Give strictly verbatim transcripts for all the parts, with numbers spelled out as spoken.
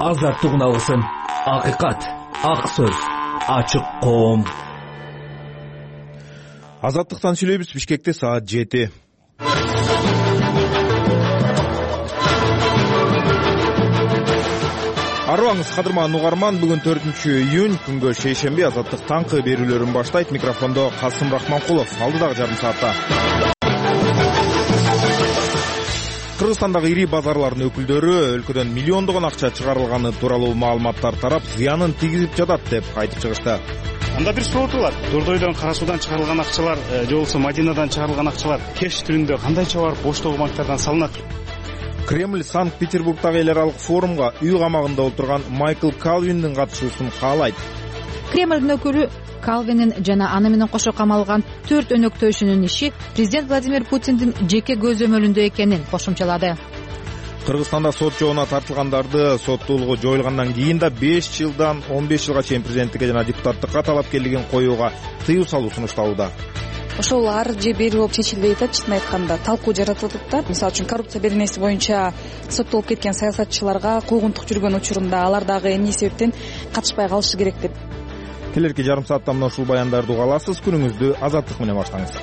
азаттык уналысын, акыйкат, ак сөз, ачык коом. Азаттыктан сүйлөйбүз. Бишкекте саат жети. Арыбаңыз, кадырман угарман, бүгүн төртүнчү июнь, күнгө шейшемби. Азаттык таңкы берүүлөрүн баштайт. Микрофондо Касым Рахманкулов. Алдыдагы жарым саатта Кыргызстандагы ири базарлардын өкүлдөрү өлкөдөн миллиондогон акча чыгарылганы тууралуу маалыматтар тарап, зыянын тийгизип жатат деп айтып чыгышты. Анда бир суроо турат. Дордойдон, Кара суудан чыгарылган акчалар, же болбосо Мадинадан чыгарылган акчалар кеш түрүндө кандайча барып боштогу банктардан салынат? Кремль Санкт-Петербургдагы эл аралык форумга үй камагында отурган Майкл Калвиндин катышуусун каалайт. Кремльдин өкүлү Калвинин жана аны менен кошо камалган төрт өнөктөшүнүн иши президент Владимир Путиндин жеке көзөмөлүндө экенин кошумчалады. Кыргызстанда сот жоона тартылгандарды соттуулугу жоюлгандан кийин да беш жылдан он беш жылга чейин президенттикке жана депутаттыкка талапкерлигин коюуга тыюу салуу сунушталууда. Ошол ар же бери болуп чечилбей атат. Чынын айтканда талкуу жаратылып атат. Мисалы үчүн коррупция беренеси боюнча соттолуп кеткен саясатчыларга куугунтук жүргөн учурунда алар дагы эмне себептен катышпай калышы керек деп. Келерки жарым саатта мына ушул баяндарды уга аласыз. Күнүңүздү азаттык менен баштаңыз.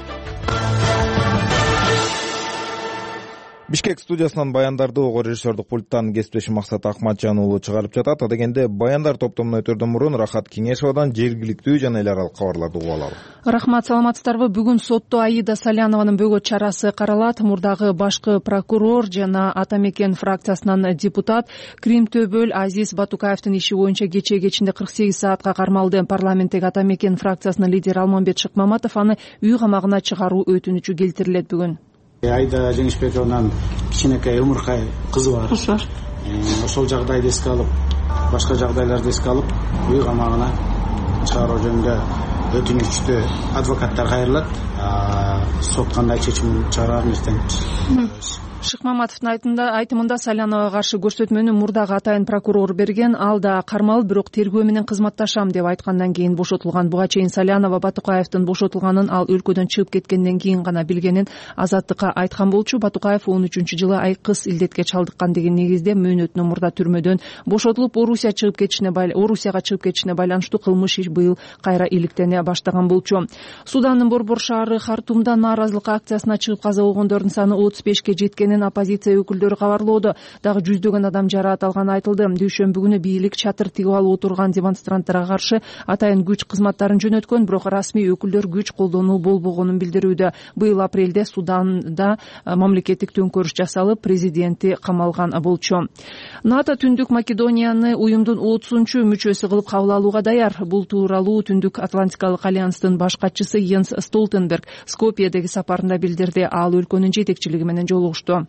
Бишкек студиясынан баяндарды ого режиссердук пульттан кесиптешим Максат Акматжан уулу чыгарып жатат. Адегенде баяндар топтомуна өтөрдөн мурун Рахат Кеңешовадан жергиликтүү жана эл аралык кабарларды угуп алалы. Рахмат, саламатсыздарбы? Бүгүн сотто Аида Салянованын бөгөт чарасы каралат. Мурдагы башкы прокурор жана Ата Мекен фракциясынан депутат Крим Төбөл Азиз Батукаевдин иши боюнча кечээ кечинде кырк сегиз саатка кармалды. Парламенттеги Ата Мекен фракциясынын лидери Алмамбет Шыкмаматов аны үй камагына чыгаруу өтүнүчү келтирилет бүгүн. Айда Жеңишбековнун кичинекей умуркай кызы бар. Ошол жагдайды эске алып, башка жагдайларды эске алып, үй камагына чыгаруу жөнүндө өтүнүчтү адвокаттар кайрылат. Сот кандай чечим чыгарарын эртең. Шыкмаматовдун айтымында Саляновага каршы көрсөтмөнү мурдагы атайын прокурор берген. Ал да кармалып, бирок тергөө менен кызматташам деп айткандан кийин бошотулган. Буга чейин Салянова Батукаевдин бошотулганын ал өлкөдөн чыгып кеткенден кийин гана билгенин Азаттыкка айткан болчу. Батукаев он үчүнчү жылы айкыс илдетке чалдыккан деген негизде мөөнөтүнөн мурда түрмөдөн бошотулуп, Орусия чыгып кетишине Орусияга чыгып кетишине байланыштуу кылмыш иш быйыл кайра иликтене баштаган болчу. Судандын Борбор шаары Хартумда нааразылык акциясына чыгып каза болгондордун саны отуз бешке жеткен оппозиция өкүлдөрү кабарлоодо. Дагы жүздөгөн адам жараат алганы айтылды. Дүйшөмбү күнү бийлик чатыр тигип алып отурган демонстранттарга каршы атайын күч кызматтарын жөнөткөн, бирок расмий өкүлдөр күч колдонуу болбогонун билдирүүдө. Быйыл апрелде Суданда мамлекеттик төңкөрүш жасалып, президенти камалган болчу. НАТО Түндүк Македонияны уюмдун отузунчу мүчөсү кылып кабыл алууга даяр. Бул тууралуу Түндүк Атлантикалык альянстын баш катчысы Йенс Столтенберг Скопьедеги сапарында билдирди. Ал өлкөнүн жетекчилиги менен жолугушту.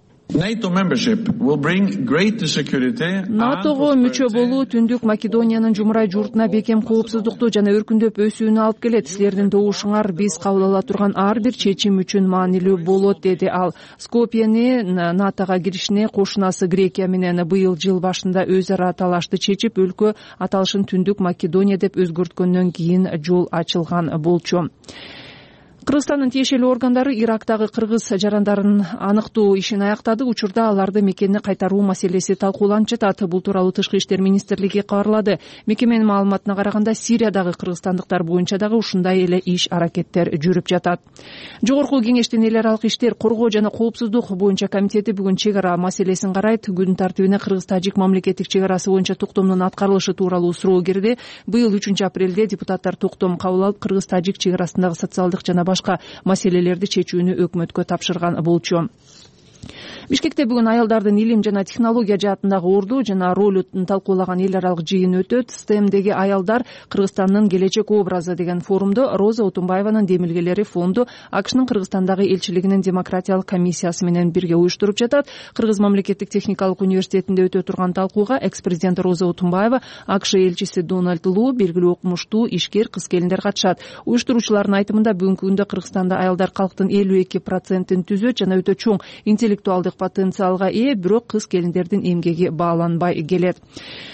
НАТОго мүчө болуу Түндүк Македониянын жумурай журтуна бекем коопсуздукту жана өркүндөп өсүүнү алып келет. Силердин добушуңар биз кабыл ала турган ар бир чечим үчүн маанилүү болот, деди ал. Скопьени НАТОга киришине кошунасы Грекия менен быйыл жыл башында өз ара талашты чечип, өлкө аталышын Түндүк Македония деп өзгөрткөндөн кийин жол ачылган болчу. Кыргызстандын тиешелүү органдары Ирактагы кыргыз жарандарын аныктоо ишин аяктады. Учурда аларды мекенине кайтаруу маселеси талкууланып жатат. Бул тууралуу Тышкы иштер министрлиги кабарлады. Мекеменин маалыматына караганда, Сириядагы кыргызстандыктар боюнча дагы ушундай эле иш аракеттер жүрүп жатат. Жогорку кеңештин эл аралык иштер, коргоо жана коопсуздук боюнча комитети бүгүн чек ара маселесин карайт. Күн тартибине Кыргыз-Тажик мамлекеттик чек арасы боюнча токтомдун аткарылышы тууралуу суроо кирди. Быйыл үчүнчү апрелде депутаттар токтом кабыл алып, Кыргыз-Тажик чек арасындагы социалдык жана башка маселелерди чечүүнү өкмөткө тапшырган болчу. Бишкекте бүгүн аялдардын илим жана технология жаатындагы орду жана ролун талкуулаган эл аралык жыйын өтөт. стемдеги аялдар Кыргызстандын келечек образы деген форумду Роза Отунбаеванын демилгелери фонду АКШнын Кыргызстандагы элчилигинин демократиялык комиссиясы менен бирге уюштуруп жатат. Кыргыз мамлекеттик техникалык университетинде өтө турган талкууга экс-президент Роза Отунбаева, АКШ элчиси Дональд Лу, белгилүү окумуштуу ишкер кыз-келиндер катышат. Уюштуруучулардын айтымында, бүгүнкү күндө Кыргызстанда аялдар калктын элүү эки процентин түзөт жана өтө чоң интеллектуалдык потенциалга ээ, бирок кыз-келиндердин эмгеги бааланбай келет.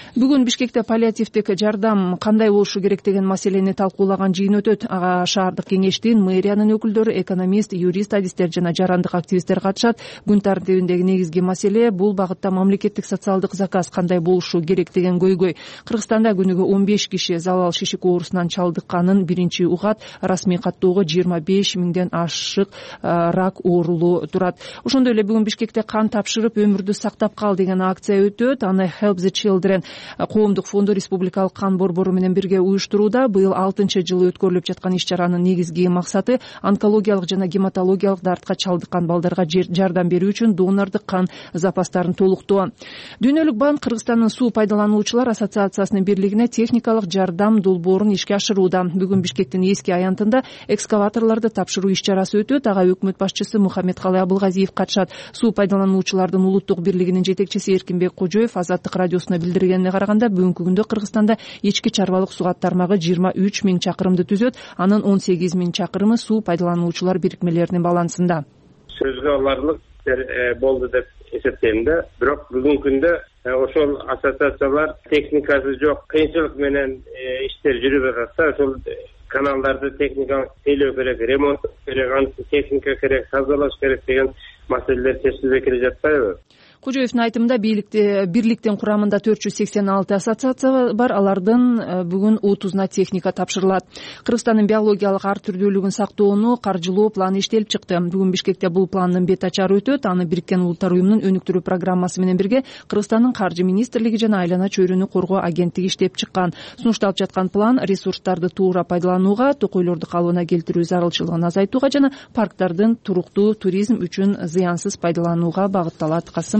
Бүгүн Бишкекте паллиативдик жардам кандай болушу керек деген маселени талкуулаган жыйын өтөт. Ага шаардык кеңештин, мэриянын өкүлдөрү, экономист, юрист, адистер жана жарандык активисттер катышат. Күн тартибиндеги негизги маселе бул багытта мамлекеттик социалдык заказ кандай болушу керек деген көйгөй. Кыргызстанда күнүгө он беш киши залал шишик оорусунан чалдыкканын биринчи угат. Расмий каттоого жыйырма беш миңден ашык рак оорулуу турат. Ошондой эле бүгүн Бишкекте кан тапшырып өмүрдү сактап кал деген акция өтөт. Аны Help the Children коомдук фонду республикалык кан борбору менен бирге уюштурууда. Быйыл алтынчы жылы өткөрүлүп жаткан иш-чаранын негизги максаты онкологиялык жана гематологиялык дартка чалдыккан балдарга жардам берүү үчүн донордук кан запастарын толуктоо. Дүйнөлүк банк Кыргызстандын суу пайдалануучулар ассоциациясынын бирлигине техникалык жардам долбоорун ишке ашырууда. Бүгүн Бишкектин эски аянтында экскаваторлорду тапшыруу иш-чарасы өтөт. Ага өкмөт башчысы Мухаммедкалый Абылгазиев катышат. Суу пайдалануучулардын улуттук бирлигинин жетекчиси Эркинбек Кожоев Азаттык радиосуна билдиргенине караганда, бүгүнкү күндө Кыргызстанда ички чарбалык сугат тармагы жыйырма үч миң чакырымды түзөт. Анын он сегиз миң чакырымы суу пайдалануучулар бирикмелеринин балансында. Сөзгө аларлык болду деп эсептейм да. Бирок бүгүнкү күндө ошол ассоциациялар техникасы жок, кыйынчылык менен иштер жүрүп атат. Ошол каналдарды техникалык тейлөө керек, ремонт керек, аны техника керек, тазалаш керек деген маселелер чечилбей келе жатпайбы? Кожоевдин айтымында бирликтин курамында төрт жүз сексен алты ассоциация бар. Алардын бүгүн отузуна техника тапшырылат. Кыргызстандын биологиялык ар түрдүүлүгүн сактоону каржылоо планы иштелип чыкты. Бүгүн Бишкекте бул пландын бет ачары өтөт. Аны Бириккен Улуттар уюмунун өнүктүрүү программасы менен бирге Кыргызстандын каржы министрлиги жана айлана чөйрөнү коргоо агенттиги иштеп чыккан. Сунушталып жаткан план ресурстарды туура пайдаланууга, токойлорду калыбына келтирүү зарылчылыгын азайтууга жана парктардын туруктуу туризм үчүн зыянсыз пайдаланууга багытталат. Касым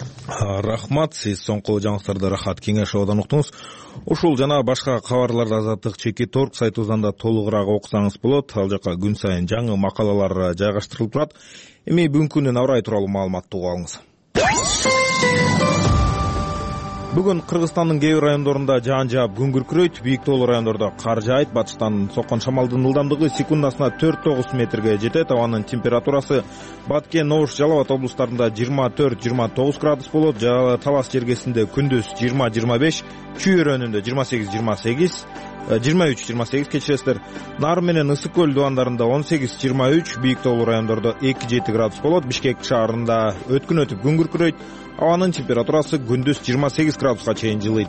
Рахмат, сиз соңку жаңылыктарды Рахат Кеңешовдон уктуңуз. Ушул жана башка кабарларды Азаттык чеки торг сайтыбыздан да толугураак окусаңыз болот. Ал жака күн сайын жаңы макалалар жайгаштырылып турат. Эми бүгүнкү күндүн аба ырайы тууралуу маалыматты угуп алыңыз. Бүгүн Кыргызстандын кээ бир райондорунда жаан жаап күн күркүрөйт. Бийик тоолуу райондордо кар жаайт. Батыштан соккон шамалдын ылдамдыгы секундасына төрт тогуз метрге жетет. Абанын температурасы Баткен, Ош, Жалал Абад облустарында жыйырма төрт жыйырма тогуз градус болот. Талас жергесинде күндүз жыйырма жыйырма беш, Чүй өрөөнүндө жыйырма сегиз жыйырма сегиз, жыйырма үч жыйырма сегиз кечиресиздер. Нарын менен Ысык көл дубандарында он сегиз жыйырма үч, бийик тоолуу райондордо эки жети градус болот. Бишкек шаарында өткүн өтүп күн күркүрөйт. Абанын температурасы күндүз жыйырма сегиз градуска чейин жылыйт.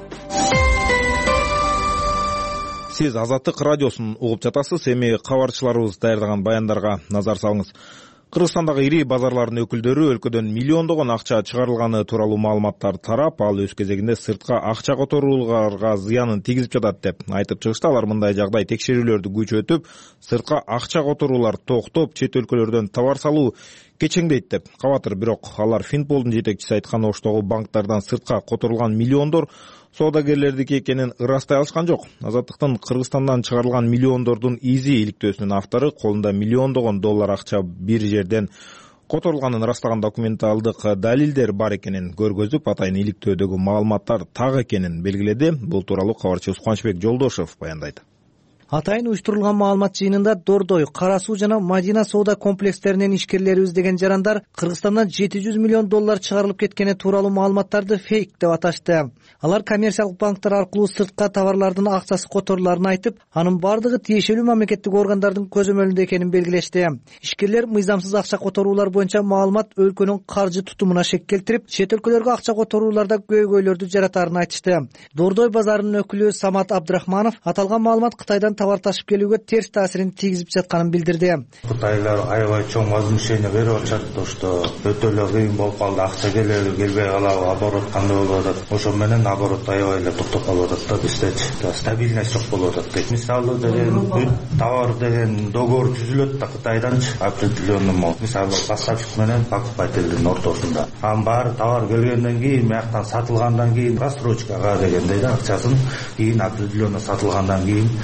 Сиз Азаттык радиосун угуп жатасыз. Эми кабарчыларыбыз даярдаган баяндарга назар салыңыз. Кыргызстандагы ири базарлардын өкүлдөрү өлкөдөн миллиондогон акча чыгарылганы тууралуу маалыматтар тарап, ал өз кезегинде сыртка акча которууларга зыянын тийгизип жатат деп айтып чыгышты. Алар мындай жагдай текшерүүлөрдү күчөтүп, сыртка акча которуулар токтоп, чет өлкөлөрдөн товар салуу кечеңдейт деп кабатыр. Бирок алар Финполдун жетекчиси айткан Оштогу банктардан сыртка которулган миллиондор соодагерлердики экенин ырастай алышкан жок. Азаттыктын Кыргызстандан чыгарылган миллиондордун изи иликтөөсүнүн автору колунда миллиондогон доллар акча бир жерден которулганын ырастаган документалдык далилдер бар экенин көргөзүп, атайын иликтөөдөгү маалыматтар так экенин белгиледи. Бул тууралуу кабарчыбыз Кубанычбек Жолдошев баяндайт. Атайын уюштурулган маалымат жыйынында Дордой, Кара Суу жана Мадина соода комплекстеринин ишкерлерибиз деген жарандар Кыргызстандан жети жүз миллион доллар чыгарылып кеткени тууралуу маалыматтарды фейк деп аташты. Алар коммерциялык банктар аркылуу сыртка товарлардын акчасы которуларын айтып, анын бардыгы тиешелүү мамлекеттик органдардын көзөмөлүндө экенин белгилешти. Ишкерлер мыйзамсыз акча которуулар боюнча маалымат өлкөнүн каржы тутумуна шек келтирип, чет өлкөлөргө акча которууларда көйгөйлөрдү жаратарын айтышты. Дордой базарынын өкүлү Самат Абдрахманов аталган маалымат Кытайдан товар ташып келүүгө терс таасирин тийгизип жатканын билдирди. Кытайлар аябай чоң возмущение берип атышат, что өтө эле кыйын болуп калды, акча келеби, келбей калабы, оборот кандай болуп атат. Ошо менен оборот аябай эле токтоп калып атат да, бизде стабильность жок болуп атат дейт. Мисалы деген товар деген договор түзүлөт да Кытайданчы определенный, мисалы поставщик менен покупательдин ортосунда. Анын баары товар келгенден кийин, мыяктан сатылгандан кийин рассрочкага дегендей да акчасын кийин определенно сатылгандан кийин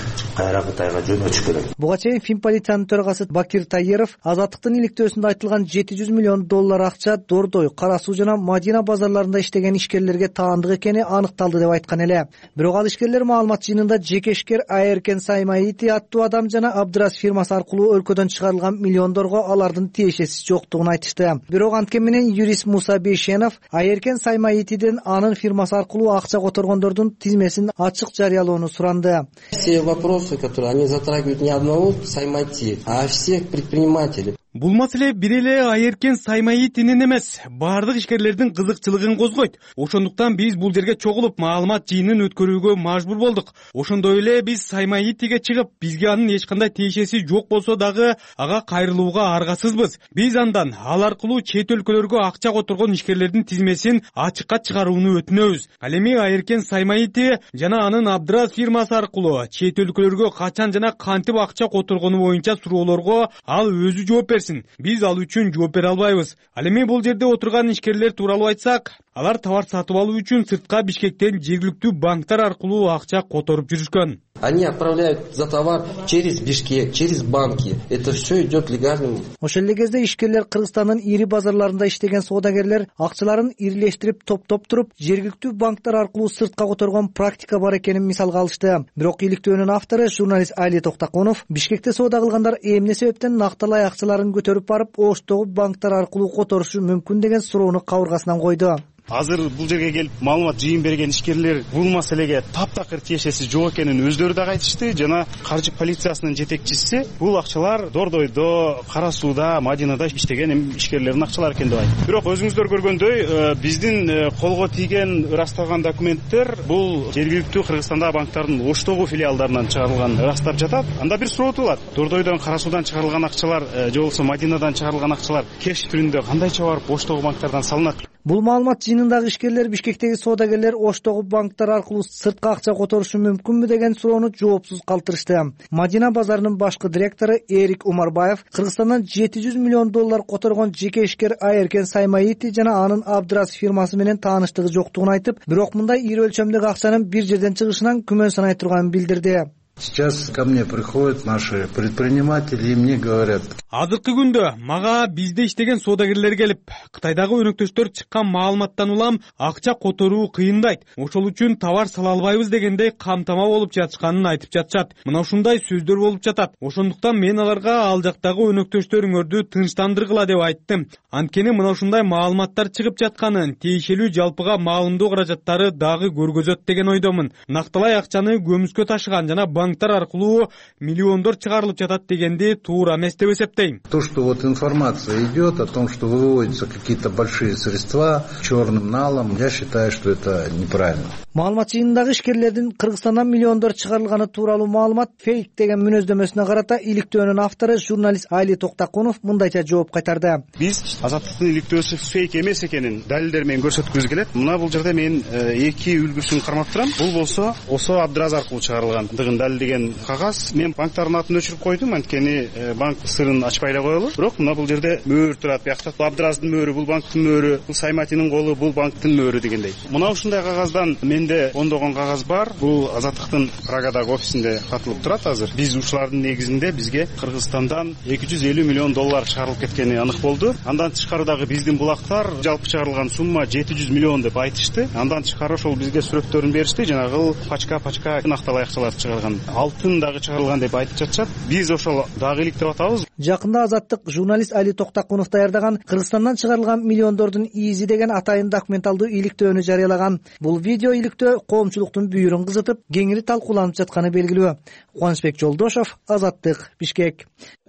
кайра Кытайга жөнөтүш керек. Буга чейин Финполициянын төрагасы Бакир Тайеров Азаттыктын иликтөөсүндө айтылган жети жүз миллион доллар акча Дордой, Кара Суу жана Мадина базарларында иштеген ишкерлерге таандык экени аныкталды деп айткан эле. Бирок ал ишкерлер маалымат жыйынында жеке ишкер Айеркен Саймаити аттуу адам жана Абдрас фирмасы аркылуу өлкөдөн чыгарылган миллиондорго алардын тиешеси жоктугун айтышты. Бирок анткени менен юрист Муса Бейшенов Айеркен Саймаитиден анын фирмасы аркылуу акча которгондордун тизмесин ачык жарыялоону суранды. Все вопросы, которые они затрагивают не одного Саймаити, а всех предпринимателей. Бул маселе бир эле Айеркен Саймаитинин эмес, бардык ишкерлердин кызыкчылыгын козгойт. Ошондуктан биз бул жерге чогулуп маалымат жыйынын өткөрүүгө мажбур болдук. Ошондой эле биз Саймаитиге чыгып, бизге анын эч кандай тиешеси жок болсо дагы ага кайрылууга аргасызбыз. Биз андан ал аркылуу чет өлкөлөргө акча которгон ишкерлердин тизмесин ачыкка чыгарууну өтүнөбүз. Ал эми Айеркен Саймаити жана анын Абдрас фирмасы аркылуу чет өлкөлөргө качан жана кантип акча которгону боюнча суроолорго ал өзү жооп берсин. Биз ал үчүн жооп бере албайбыз. Ал эми бул жерде отурган ишкерлер тууралуу айтсак, алар товар сатып алуу үчүн сыртка Бишкектен жергиликтүү банктар аркылуу акча которуп жүрүшкөн. Они отправляют за товар через Бишкек, через банки. Это все идет легальным. Ошол эле кезде ишкерлер Кыргызстандын ири базарларында иштеген соодагерлер акчаларын ирилештирип топтоп туруп, жергиликтүү банктар аркылуу сыртка которгон практика бар экенин мисалга алышты. Бирок иликтөөнүн автору журналист Али Токтакунов Бишкекте соода кылгандар эмне себептен накталай акчаларын көтөрүп барып, Оштогу банктар аркылуу которушу мүмкүн деген суроону кабыргасынан койду. Азыр бул жерге келип маалымат жыйын берген ишкерлер бул маселеге таптакыр тиешеси жок экенин өздөрү да айтышты. Жана каржы полициясынын жетекчиси бул акчалар Дордойдо, Кара Сууда, Мадинада иштеген ишкерлердин акчалары экен деп айтты. Бирок өзүңүздөр көргөндөй, биздин колго тийген ырасталган документтер бул жергиликтүү Кыргызстандагы банктардын Оштогу филиалдарынан чыгарылган ырастап жатат. Анда бир суроо туулат. Дордойдон, Кара Суудан чыгарылган акчалар же болбосо Мадинадан чыгарылган акчалар кеш түрүндө кандайча барып Оштогу банктардан салынат? Бул маалымат жыйынындагы ишкерлер Бишкектеги соодагерлер Оштогу банктар аркылуу сыртка акча которушу мүмкүнбү деген суроону жоопсуз калтырышты. Мадина базарынын башкы директору Эрик Умарбаев Кыргызстандан жети жүз миллион доллар которгон жеке ишкер Айеркен Саймаити жана анын Абдрас фирмасы менен тааныштыгы жоктугун айтып, бирок мындай ири өлчөмдөгү акчанын бир жерден чыгышынан күмөн санай турганын билдирди. Сейчас ко мне приходят наши предприниматели и мне говорят: азыркы күндө мага бизде иштеген соодагерлер келип, Кытайдагы өнөктөштөр чыккан маалыматтан улам акча которуу кыйындайт. Ошол үчүн товар сала албайбыз дегендей камтама болуп жатышканын айтып жатышат. Мына ушундай сөздөр болуп жатат. Ошондуктан мен аларга ал жактагы өнөктөштөрүңөрдү тынчтандыргыла деп айттым. Анткени мына ушундай маалыматтар чыгып жатканын тийишелүү жалпыга маалымдоо каражаттары дагы көргөзөт деген ойдомун. Накталай акчаны көмүскө ташыган жана банктар аркылуу миллиондор чыгарылып жатат дегенди туура эмес деп эсептейм. То, что вот информация идет о том, что выводятся какие-то большие средства черным налом, я считаю, что это неправильно. Маалымат жыйынындагы ишкерлердин Кыргызстандан миллиондор чыгарылганы тууралуу маалымат фейк деген мүнөздөмөсүнө карата иликтөөнүн автору журналист Али Токтакунов мындайча жооп кайтарды. Биз Азаттыктын иликтөөсү фейк эмес экенин далилдер менен көрсөткүбүз келет. Мына бул жерде мен эки үлгүсүн кармап турам. Бул болсо Осо Абдраз аркылуу чыгарылгандыгын далилдеген кагаз. Мен банктардын атын өчүрүп койдум, анткени банк сырын ачпай эле коелу. Бирок мына бул жерде мөөр турат. Биякта Абдраздын мөөрү, бул банктын мөөрү, бул Сайматинин колу, бул банктын мөөрү дегендей. Мына ушундай кагаздан менде ондогон кагаз бар. Бул Азаттыктын Прагадагы офисинде сатылып турат азыр. Биз ушулардын негизинде бизге Кыргызстандан эки жүз элүү миллион доллар чыгарылып кеткени анык болду. Андан тышкары дагы биздин булактар жалпы чыгарылган сумма жети жүз миллион деп айтышты. Андан тышкары ошол бизге сүрөттөрүн беришти. Жанагы пачка пачка накталай акчалар чыгарган. Алтын дагы чыгарылган деп айтып жатышат. Биз ошол дагы иликтеп атабыз. Жакында Азаттык журналист Али Токтакунов даярдаган Кыргызстандан чыгарылган миллиондордун изи деген атайын документалдуу иликтөөнү жарыялаган. Бул видео иликтөө коомчулуктун бүйүрүн кызытып, кеңири талкууланып жатканы белгилүү. Кубанычбек Жолдошов, Азаттык, Бишкек.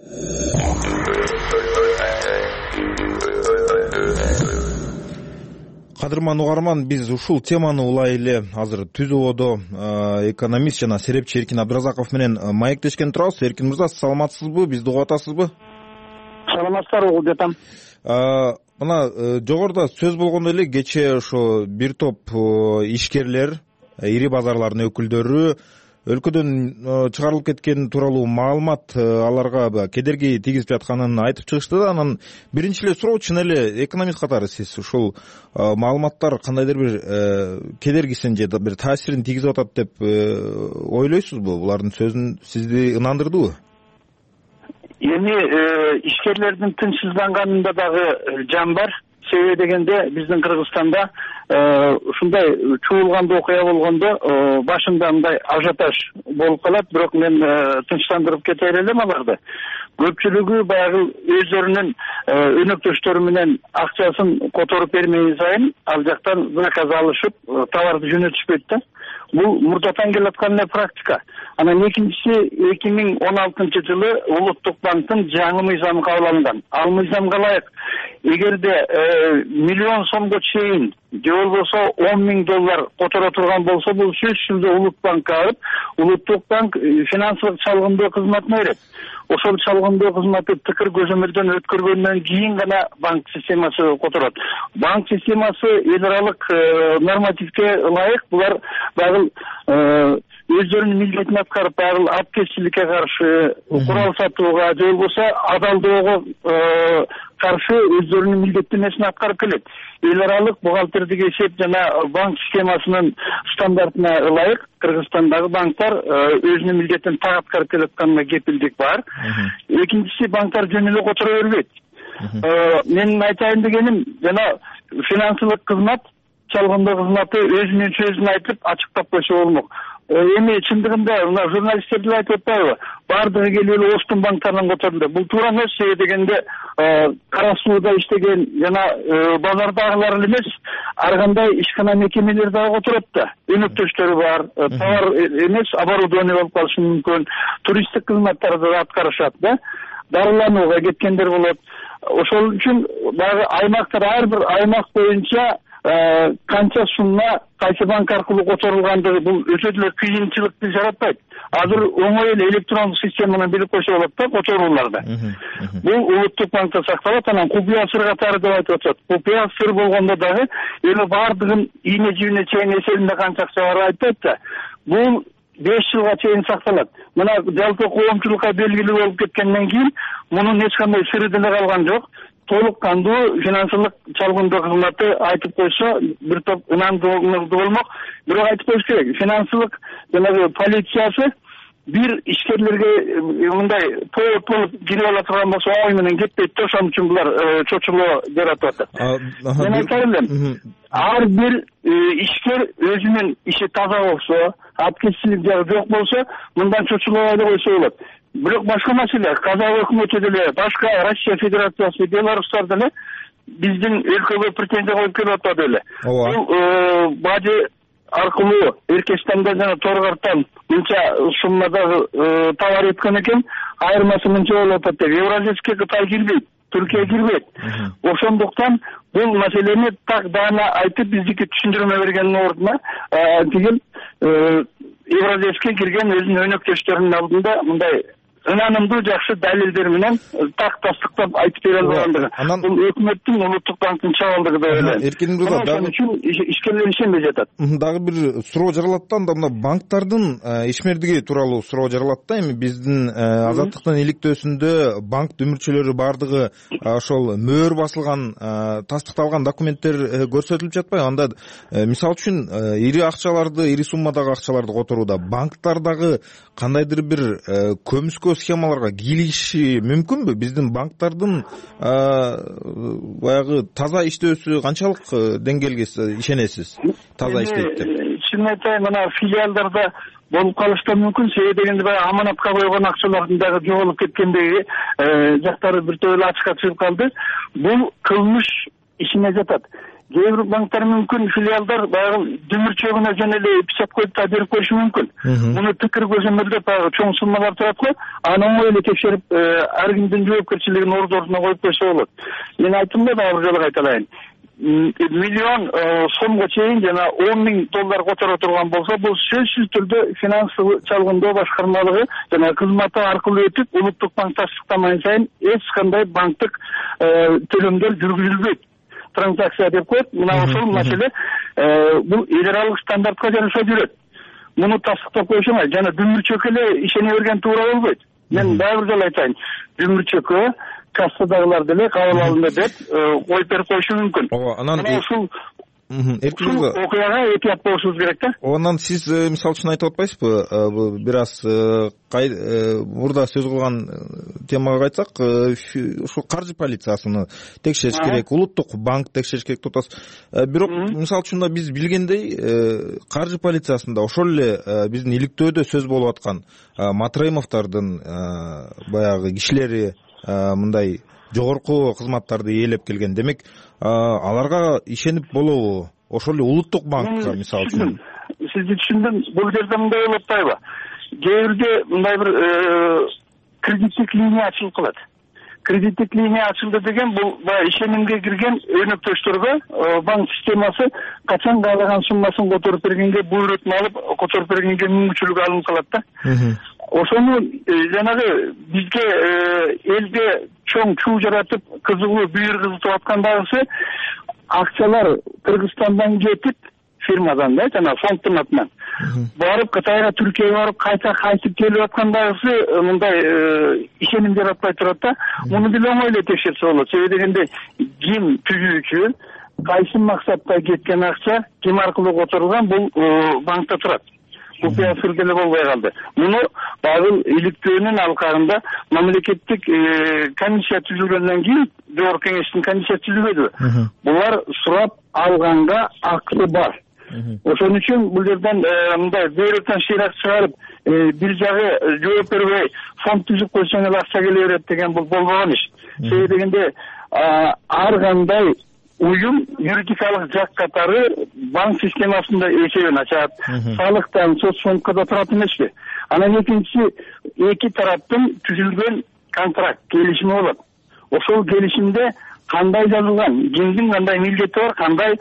Кадырман угарман, биз ушул теманы улай эле азыр Түз ободо экономист жана серепчи Эркин Абдыразаков менен маектешкен турабыз. Эркин мырза, саламатсызбы? Бизди угуп атасызбы? Саламатсыздар, угуп жатам. Мына жогоруда сөз болгондой эле кечээ ошо бир топ ишкерлер, ири базарлардын өкүлдөрү өлкөдөн чыгарылып кеткен тууралуу маалымат аларга кедерги тийгизип жатканын айтып чыгышты да. Анан биринчи эле суроо, чын эле экономист катары сиз ушул маалыматтар кандайдыр бир кедергисин же бир таасирин тийгизип атат деп ойлойсузбу? Булардын сөзүн сизди ынандырдыбы? Эми ишкерлердин тынчсызданганында дагы жан бар. Себеби дегенде биздин Кыргызстанда ушундай чуулганда окуя болгондо башында мындай ажиотаж болуп калат, бирок мен тынчтандырып кетер элем аларды. Көпчүлүгү баягы өздөрүнүн өнөктөштөрү менен акчасын которуп бермеген сайын ал жактан заказ алышып товарды жөнөтүшпөйт да. Бул мурдатан келаткан практика. Анан экинчиси эки миң он алтынчы жылы Улуттук банктын жаңы мыйзамы кабыл алынган. Ал мыйзамга ылайык эгерде миллион сомго чейин же болбосо он миң доллар которо турган болсо, бул сөзсүз түрдө Улуттук банкка алып, Улуттук банк финансылык чалгындоо кызматына берет. Ошол чалгындоо кызматы тыкыр көзөмөлдөн өткөргөндөн кийин гана банк системасы которот. Банк системасы эл аралык нормативке ылайык булар багыл өздөрүнүн милдетин аткарып, багыл апкечиликке каршы, курал сатууга же болбосо адалдоого каршы өздөрүнүн милдеттенмесин аткарып келет. Эл аралык бухгалтердик эсеп жана банк системасынын стандартына ылайык Кыргызстандагы банктар өзүнүн милдетин так аткарып келатканына кепилдик бар. Экинчиси, банктар жөн эле которо бербейт. Менин айтайын дегеним, жана финансылык кызмат, чалгындоо кызматы өзүнүн сөзүн айтып ачыктап койсо болмок. Эми чындыгында мына журналисттер деп айтып атпайбы? Бардыгы келип эле Остун банктарынан которду. Бул туура эмес. Себеби дегенде кара сууда иштеген жана базардагылар эле эмес, ар кандай ишкана мекемелер дагы которот да. Өнөктөштөрү бар, товар эмес, оборудование болуп калышы мүмкүн, туристтик кызматтарды да аткарышат да. Дарыланууга кеткендер болот. Ошол үчүн дагы аймактар, ар бир аймак боюнча канча сумма кайсы банк аркылуу которулгандыгы бул өтө эле кыйынчылыкты жаратпайт. Азыр оңой эле электрондук системаны билип койсо болот да которууларды. Бул Улуттук банкта сакталат. Анан купуя сыр катары деп айтып атат. Купуя сыр болгондо дагы эми бардыгын ийне жибине чейин эсебинде канча акча бар айтпайт да. Бул беш жылга чейин сакталат. Мына жалпы коомчулукка белгилүү болуп кеткенден кийин мунун эч кандай сыры деле калган жок. Толук кандуу финансылык чалгындоо кызматы айтып койсо бир топ ынандыруу болмок. Бирок айтып коюш керек, финансылык жанагы полициясы бир ишкерлерге мындай повод болуп кирип ала турган болсо оңой менен кетпейт да. Ошон үчүн булар чочулоо жаратып атат. Мен айтайын элем, ар бир ишкер өзүнүн иши таза болсо, апкечилик жагы жок болсо, мындан чочулабай эле койсо болот. Бирок башка маселе, казак өкмөтү деле, башка Россия Федерациясы, Беларустар деле биздин өлкөгө претензия коюп келип атат эле. Бул бажы аркылуу Эркестандан жана Торгордон мынча суммадагы товар өткөн экен, айырмасы мынча болуп атат деп. Евразийский Кытай кирбейт, Түркия кирбейт. Ошондуктан бул маселени так даана айтып, биздики түшүндүрмө бергендин ордуна тигил Евразийский кирген өзүнүн өнөктөштөрүнүн алдында мындай ынанымдуу жакшы далилдер менен так тастыктап айтып бере албагандыгы. Бул өкмөттүн, Улуттук банктын чабалдыгы деп ойлойм. Эркин Мырза, ошон үчүн ишкерлер ишенбей жатат. Дагы бир суроо жаралат да, мына банктардын ишмердиги тууралуу суроо жаралат да. Эми биздин Азаттыктын иликтөөсүндө банк дүмүрчүлөрү бардыгы ошол мөөр басылган, тастыкталган документтер көрсөтүлүп жатпайбы? Анда мисалы үчүн ири акчаларды, ири суммадагы акчаларды которууда банктардагы кандайдыр бир көмүскө схемаларга кийлигиши мүмкүнбү? Биздин банктардын баягы таза иштөөсү канчалык деңгээлге ишенесиз? Таза иштейт деп. Чын айтайын, мына филиалдарда болуп калышы да мүмкүн. Себеби дегенде баягы аманатка койгон акчалардын дагы жоголуп кеткендеги жактары бир топ эле ачыкка чыгып калды. Бул кылмыш ишине жатат. Кээ бир банктар мүмкүн, филиалдар баягы дүмүрчөгүнө жөн эле печат коюп да берип коюшу мүмкүн. Муну тыкыр көзөмөлдөп баягы чоң суммалар турат го, аны оңой эле текшерип, ар кимдин жоопкерчилигин ордосуна коюп койсо болот. Мен айттым да, дагы бир жолу кайталайын. Миллион сомго чейин жана он миң доллар которо турган болсо, бул сөзсүз түрдө финансылык чалгындоо башкармалыгы жана кызматы аркылуу өтүп, Улуттук банк тастыктамайын сайын эч кандай банктык төлөмдөр жүргүзүлбөйт. Транзакция деп коет. Мына ошол маселе бул эл аралык стандартка жараша жүрөт. муну тастыктап коюш оңой. Жана дүмүрчөккө эле ишене берген туура болбойт. Мен дагы бир жолу айтайын, дүмүрчөккө кассадагылар деле кабыл алынды деп коюп берип коюшу мүмкүн. Ооба, анан ушул Эркин мырза окуяга этият болушубуз керек да. Анан сиз мисалы үчүн айтып атпайсызбы, бир аз мурда сөз кылган темага кайтсак, ушул каржы полициясыны текшериш керек, улуттук банк текшериш керек деп атасыз. Бирок мисалы үчүн биз билгендей, каржы полициясында ошол эле биздин иликтөөдө сөз болуп аткан Матраимовдордун баягы кишилери мындай жогорку кызматтарды ээлеп келген. Демек, аларга ишенип болобу? Ошол эле улуттук банкка мисалы үчүн. Сизди түшүндүм. Бул жерде мындай болуп атпайбы? Кээ бирде мындай бир кредиттик линия ачылып калат. Кредиттик линия ачылды деген бул баягы ишенимге кирген өнөктөштөргө банк системасы качан каалаган суммасын которуп бергенге буйрутун алып, которуп бергенге мүмкүнчүлүк алынып калат да. Ошону жанагы бизге элге чоң чуу жаратып, кызыгуу бүйүр кызытып аткандагысы акчалар Кыргызстандан кетип, фирмадан да, жана фонддун атынан барып Кытайга, Түркияга барып кайта кайтып келип аткандагысы мындай ишеним жаратпай турат да. Муну деле оңой эле текшерсе болот. Себеби дегенде ким түзүүчү, кайсы максатта кеткен акча ким аркылуу которулган, бул банкта турат. Купуя сыр деле болбой калды. Муну баары иликтөөнүн алкагында мамлекеттик комиссия түзүлгөндөн кийин, жогорку кеңештин комиссия түзүлбөдү. Булар сурап алганга акысы бар. Ошон үчүн бул жерден мындай бөйрөктөн шыйрак чыгарып, бир жагы жооп бербей фонд түзүп койсоң эле акча келе берет деген бул болбогон иш. Себеби дегенде ар кандай уюм юридикалык жак катары банк системасында эсебин ачат, салыктан, соцфондко да турат эмеспи. Анан экинчиси, эки тараптын түзүлгөн контракт, келишими болот. Ошол келишимде кандай жазылган, кимдин кандай милдети бар, кандай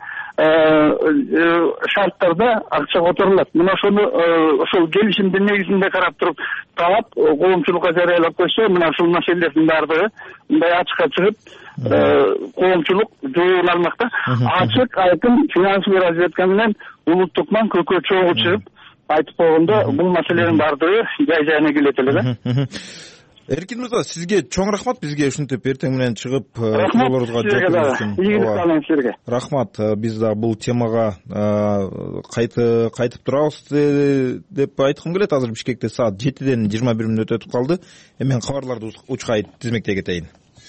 шарттарда акча которулат. Мына ошону ошол келишимдин негизинде карап туруп талап коомчулукка жарыялап койсо, мына ушул маселелердин баардыгы мындай ачыкка чыгып, коомчулук жообун алмак да. Ачык, айкын финансовый разведка менен улуттук банк көкө чогуу чыгып айтып койгондо бул маселенин баардыгы жай жайына келет эле да. Эркин мырза, сизге чоң рахмат, бизге ушинтип эртең менен чыгып суроолорубузга жооп берүү үчүн. Ийгилик каалайм силерге. Рахмат. Биз да бул темага кайтып турабыз деп айткым келет. Азыр Бишкекте саат жетиден жыйырма бир мүнөт өтүп калды. Эми мен кабарларды учкай тизмектей кетейин.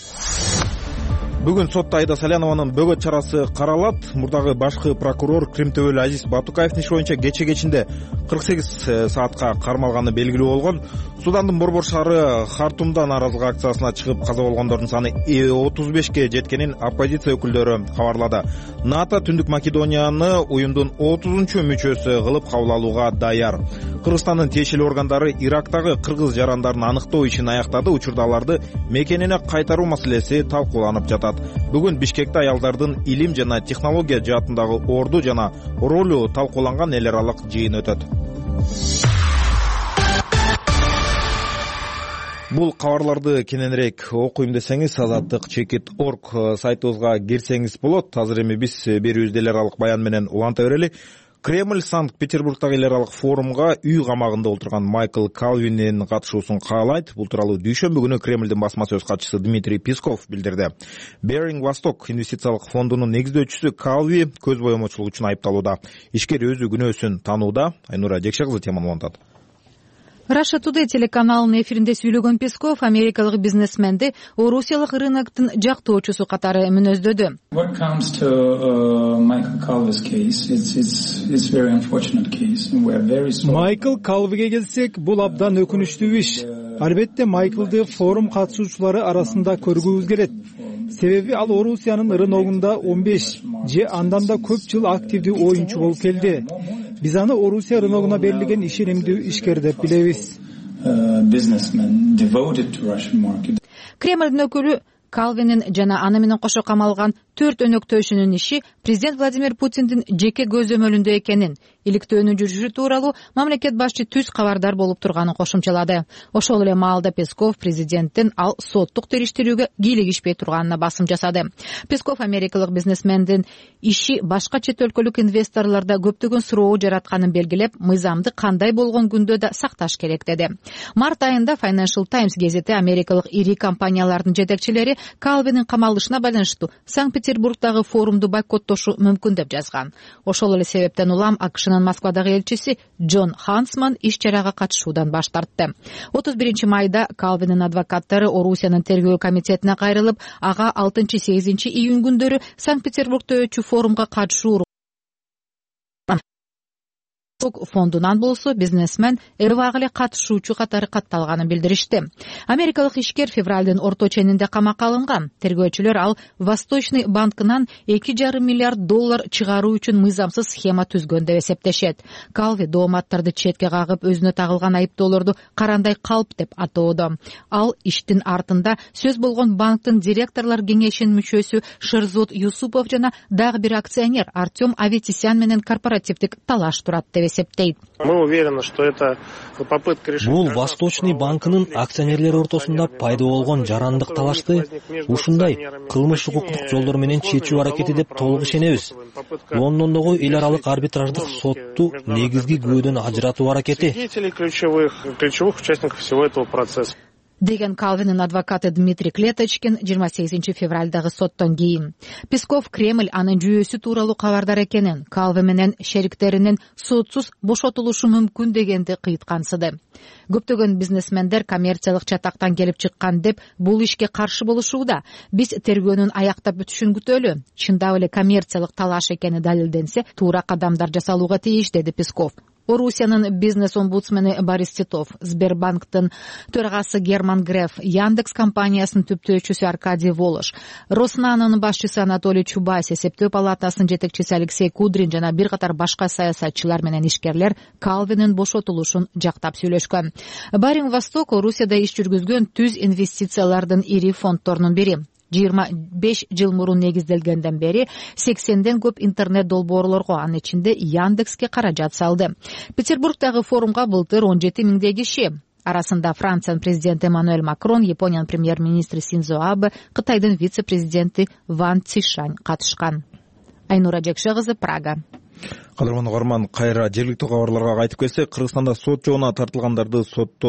Бүгүн сотто Айда Салянованын бөгөт чарасы каралат. Мурдагы башкы прокурор Кримтөбөлү Азиз Батукаевдин иши боюнча кече кечинде кырк сегиз саатка кармалганы белгилүү болгон. Судандын борбор шаары Хартумда нааразылык акциясына чыгып каза болгондордун саны отуз бешке жеткенин оппозиция өкүлдөрү кабарлады. НАТО Түндүк Македонияны уюмдун отузунчу мүчөсү кылып кабыл алууга даяр. Кыргызстандын тиешелүү органдары Ирактагы кыргыз жарандарын аныктоо ишин аяктады. Учурда аларды мекенине кайтаруу маселеси талкууланып жатат. Бүгүн Бишкекте аялдардын илим жана технология жаатындагы орду жана ролу талкууланган эл аралык жыйын өтөт. Бул кабарларды кененирээк окуйм десеңиз, азаттык чекит точка орг сайтыбызга кирсеңиз болот. Азыр эми биз берүүбүздү эл аралык баян менен уланта берели. Кремль Санкт-Петербургдагы эл аралык форумга үй камагында отурган Майкл Калвинин катышуусун каалайт. Бул тууралуу дүйшөмбү күнү Кремльдин басма сөз катчысы Дмитрий Песков билдирди. Bearing Восток инвестициялык фондунун негиздөөчүсү Калви көз боемочулук үчүн айыпталууда. Ишкер өзү күнөөсүн таанууда. Айнура Жекше кызы теманы улантат. Russia Today телеканалынын эфиринде сүйлөгөн Песков америкалык бизнесменди орусиялык рыноктун жактоочусу катары мүнөздөдү. What comes to uh, Michael Calvi's case, it's, it's, it's very unfortunate case, and we are very sorry. Майкл Калвиге келсек, бул абдан өкүнүчтүү иш. Албетте Майклды форум катышуучулары арасында көргүбүз келет. Себеби ал Орусиянын рыногунда он беш же андан да көп жыл активдүү оюнчу болуп келди. Биз аны Орусия рыногуна берилген ишенимдүү ишкер деп билебиз. Кремльдин өкүлү Калвинин жана аны менен кошо камалган төрт өнөктөшүнүн иши президент Владимир Путиндин жеке көзөмөлүндө экенин, иликтөөнүн жүрүшү тууралуу мамлекет башчы түз кабардар болуп турганын кошумчалады. Ошол эле маалда Песков президенттин ал соттук териштирүүгө кийлигишпей турганына басым жасады. Песков америкалык бизнесмендин иши башка чет өлкөлүк инвесторлордо көптөгөн суроо жаратканын белгилеп, мыйзамды кандай болгон күндө да сакташ керек деди. Март айында Financial Times гезити америкалык ири компаниялардын жетекчилери Калвинин камалышына байланыштуу Санкт-Петербургдагы форумду бойкоттошу мүмкүн деп жазган. Ошол эле себептен улам АКШнын Москвадагы элчиси Джон Хансман иш чарага катышуудан баш тартты. отуз биринчи майда Калвинин адвокаттары Орусиянын тергөө комитетине кайрылып, ага алтынчы сегизинчи июнь күндөрү Санкт-Петербургда өтчү форумга катышуу фондунан болсо бизнесмен эрбак эле катышуучу катары катталганын билдиришти. Америкалык ишкер февралдын орто ченинде камакка алынган. Тергөөчүлөр ал Восточный банкынан эки жарым миллиард доллар чыгаруу үчүн мыйзамсыз схема түзгөн деп эсептешет. Калви дооматтарды четке кагып, өзүнө тагылган айыптоолорду карандай калп деп атоодо. Ал иштин артында сөз болгон банктын директорлор кеңешинин мүчөсү Шерзод Юсупов жана дагы бир акционер Артем Аветисян менен корпоративдик талаш турат деп эсептейт. Мы уверены, что это попытка решить. Бул Восточный банкынын акционерлери ортосунда пайда болгон жарандык талашты ушундай кылмыш укуктук жолдор менен чечүү аракети деп толук ишенебиз. Лондондогу эл аралык арбитраждык сотту негизги күбөдөн ажыратуу аракети. Ключевых ключевых участников всего этого процесса. Деген Калвинин адвокаты Дмитрий Клеточкин жыйырма сегизинчи февралдагы соттон кийин. Песков Кремль анын жүйөсү тууралуу кабардар экенин, Калви менен шериктеринин сотсуз бошотулушу мүмкүн дегенди кыйткансыды. Көптөгөн бизнесмендер коммерциялык чатактан келип чыккан деп бул ишке каршы болушууда. Биз тергөөнүн аяктап бүтүшүн күтөлү. Чындап эле коммерциялык талаш экени далилденсе, туура кадамдар жасалууга тийиш, деди Песков. Орусиянын бизнес-омбудсмени Борис Титов, Сбербанктын төрагасы Герман Греф, Яндекс компаниясынын түптөөчүсү Аркадий Волош, Роснанонун башчысы Анатолий Чубайс, эсептөө палатасынын жетекчиси Алексей Кудрин жана бир катар башка саясатчылар менен ишкерлер Калвинин бошотулушун жактап сүйлөшкөн. Баринг Восток Орусияда иш жүргүзгөн түз инвестициялардын ири фонддорунун бири. жыйырма беш жыл мурун негизделгенден бери сексенден көп интернет долбоорлорго, анын ичинде Яндекске каражат салды. Петербургдагы форумга былтыр он жети миңдей киши, арасында Франциянын президенти Эммануэль Макрон, Япониянын премьер-министри Синдзо Абе, Кытайдын вице-президенти Ван Цишань катышкан. Айнура Жекше кызы, Прага. Кадырман угарман, кайра жергиликтүү кабарларга кайтып келсек, Кыргызстанда сот жоона тартылгандарды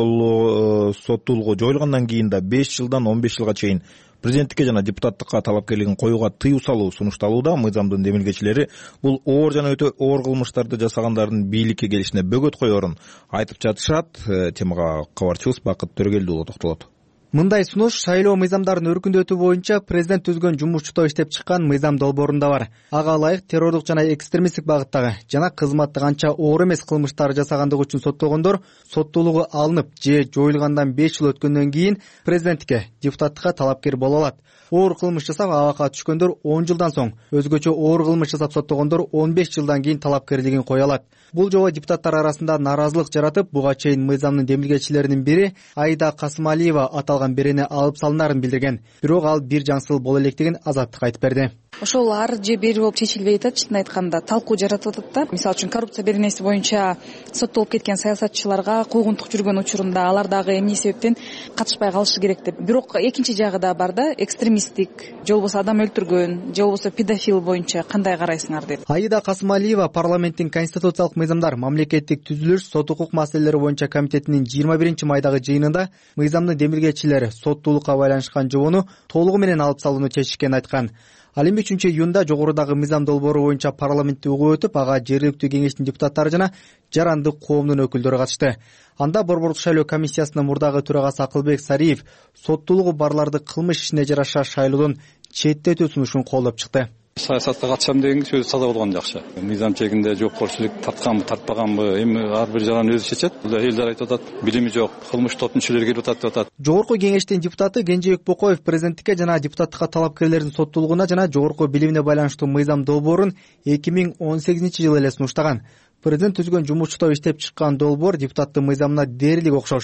соттолууга жоюлгандан кийин да беш жылдан он беш жылга чейин президенттикке жана депутаттыкка талапкерлигин коюуга тыюу салуу сунушталууда. Мыйзамдын демилгечилери бул оор жана өтө оор кылмыштарды жасагандардын бийликке келишине бөгөт коерун айтып жатышат. Темага кабарчыбыз Бакыт Төрөгелди уулу токтолот. Мындай сунуш шайлоо мыйзамдарын өркүндөтүү боюнча президент түзгөн жумушчуто иштеп чыккан мыйзам долбоорунда бар. Ага ылайык террордук жана экстремисттик багыттагы жана кызматтык анча оор эмес кылмыштар жасагандыгы үчүн соттолгондор соттуулугу алынып же жоюлгандан беш жыл өткөндөн кийин президенттикке, депутаттыкка талапкер боло алат. Оор кылмыш жасап абакка түшкөндөр он жылдан соң, өзгөчө оор кылмыш жасап соттогондор он беш жылдан кийин талапкерлигин кое алат. Бул жобо депутаттар арасында наразылык жаратып, буга чейин мыйзамдын демилгечилеринин бири Аида Касымалиева аталган берени алып салынарын билдирген. Бирок ал бир жаңсыл боло электигин Азаттыкка айтып берди. Ошол ар же бир болуп чечилбей атат, чын айтканда талкуу жаратып атат да. Мисалы үчүн коррупция беренеси боюнча соттолуп кеткен саясатчыларга куугунтук жүргөн учурунда алар дагы эмне себептен катышпай калышы керек деп. Бирок экинчи жагы да бар да, экстремисттик, же болбосо адам өлтүргөн, же болбосо педофил боюнча кандай карайсыңар деп. Аида Касымалиева парламенттин конституциялык мыйзамдар, мамлекеттик түзүлүш, сот укук маселелери боюнча комитетинин жыйырма биринчи майдагы жыйынында мыйзамдын демилгечилери соттуулукка байланышкан жобону толугу менен алып салууну чечишкенин айткан. Ал эми үчүнчү июнда жогорудагы мыйзам долбоору боюнча парламентте угуп өтүп, ага жергиликтүү кеңештин депутаттары жана жарандык коомдун өкүлдөрү катышты. Анда борбордук шайлоо комиссиясынын мурдагы төрагасы Акылбек Сариев соттуулугу барларды кылмыш ишине жараша шайлоодон четтетүү сунушун колдоп чыкты. Саясатка катышам деген сөзү таза болгон жакшы. Мыйзам чегинде жоопкерчилик тартканбы, тартпаганбы, эми ар бир жаран өзү чечет. Бул элдер айтып атат, билими жок, кылмыш топтун мүчөлөрү келип атат деп атат. Жогорку кеңештин депутаты Кенжебек Бокоев президенттикке жана депутаттыкка талапкерлердин соттуулугуна жана жогорку билимине байланыштуу мыйзам долбоорун эки миң он сегизинчи жылы эле сунуштаган. Президент түзгөн жумушчуто иштеп чыккан долбоор депутаттын мыйзамына дээрлик окшош.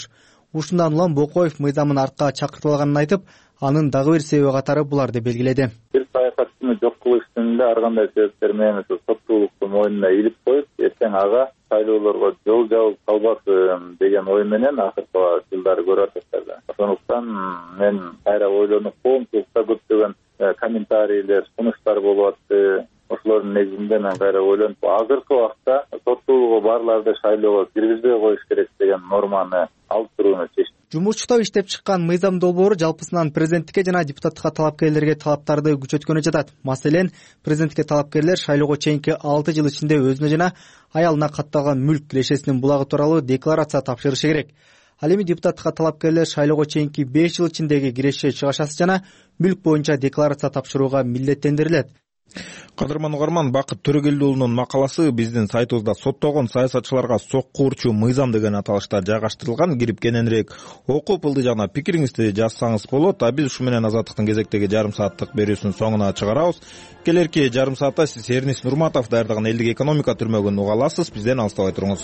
Ушундан улам Бокоев мыйзамын артка чакыртылганын айтып, анын дагы бир себеби катары буларды белгиледи. Бир саясатчыны жок кылыш үстүндө ар кандай себептер менен соттуулукту мойнуна илип коюп, эртең ага шайлоолорго жол жабып калбасын деген ой менен акыркы жылдары көрүп атышты. Ошондуктан мен кайра ойлонуп, коомчулукта көптөгөн комментарийлер, сунуштар болуп атты. Ошолордун негизинде мен кайра ойлонуп, азыркы убакта соттуулугу барларды шайлоого киргизбей коюш керек деген норманы алып турууну чечти. Жумушчутов иштеп чыккан мыйзам долбоору жалпысынан президенттикке жана депутаттыкка талапкерлерге талаптарды күчөткөнү жатат. Маселен, президенттикке талапкерлер шайлоого чейинки алты жыл ичинде өзүнө жана аялына катталган мүлк кирешесинин булагы тууралуу декларация тапшырышы керек. Ал эми депутаттыкка талапкерлер шайлоого чейинки беш жыл ичиндеги киреше чыгашасы жана мүлк боюнча декларация тапшырууга милдеттендирилет. Кадырман угарман, Бакыт Төрөгелди уулунун макаласы биздин сайтыбызда соттогон саясатчыларга сокку урчу мыйзам деген аталышта жайгаштырылган. Кирип кененирээк окуп, ылдый жана пикириңизди жазсаңыз болот. А биз ушу менен Азаттыктын кезектеги жарым сааттык берүүсүнүн соңуна чыгарабыз. Келерки жарым саатта сиз Эрнис Нурматов даярдаган элдик экономика түрмөгүн уга аласыз. Бизден алыстабай туруңуз.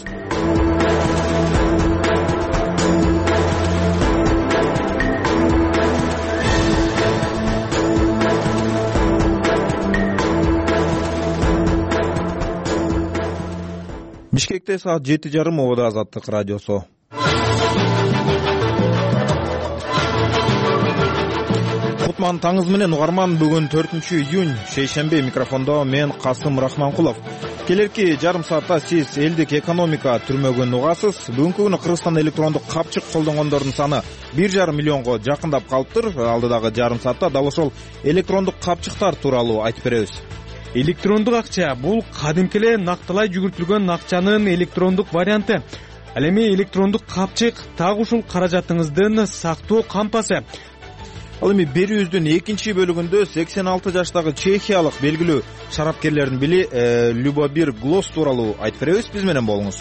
Бишкекте саат жети жарым, Обода Азаттык радиосу. Кутман таңыз менен угарман, бүгүн төртүнчү июнь, шейшембе, микрофондо мен Касым Рахманкулов. Келерки жарым саатта сиз элдик экономика түрмөгүн угасыз. Бүгүнкү күнү Кыргызстанда электрондук капчык колдонгондордун саны бир жарым миллионго жакындап калыптыр. Алдыдагы жарым саатта дал ошол электрондук капчыктар тууралуу айтып беребиз. Электрондук акча бул кадимки эле накталай жүгүртүлгөн акчанын электрондук варианты. Ал эми электрондук капчык так ушул каражатыңыздын сактоо кампасы. Ал эми берүүбүздүн экинчи бөлүгүндө сексен алты жаштагы чехиялык белгилүү шарапкерлердин бири Любомир Глос тууралуу айтып беребиз. Биз менен болуңуз.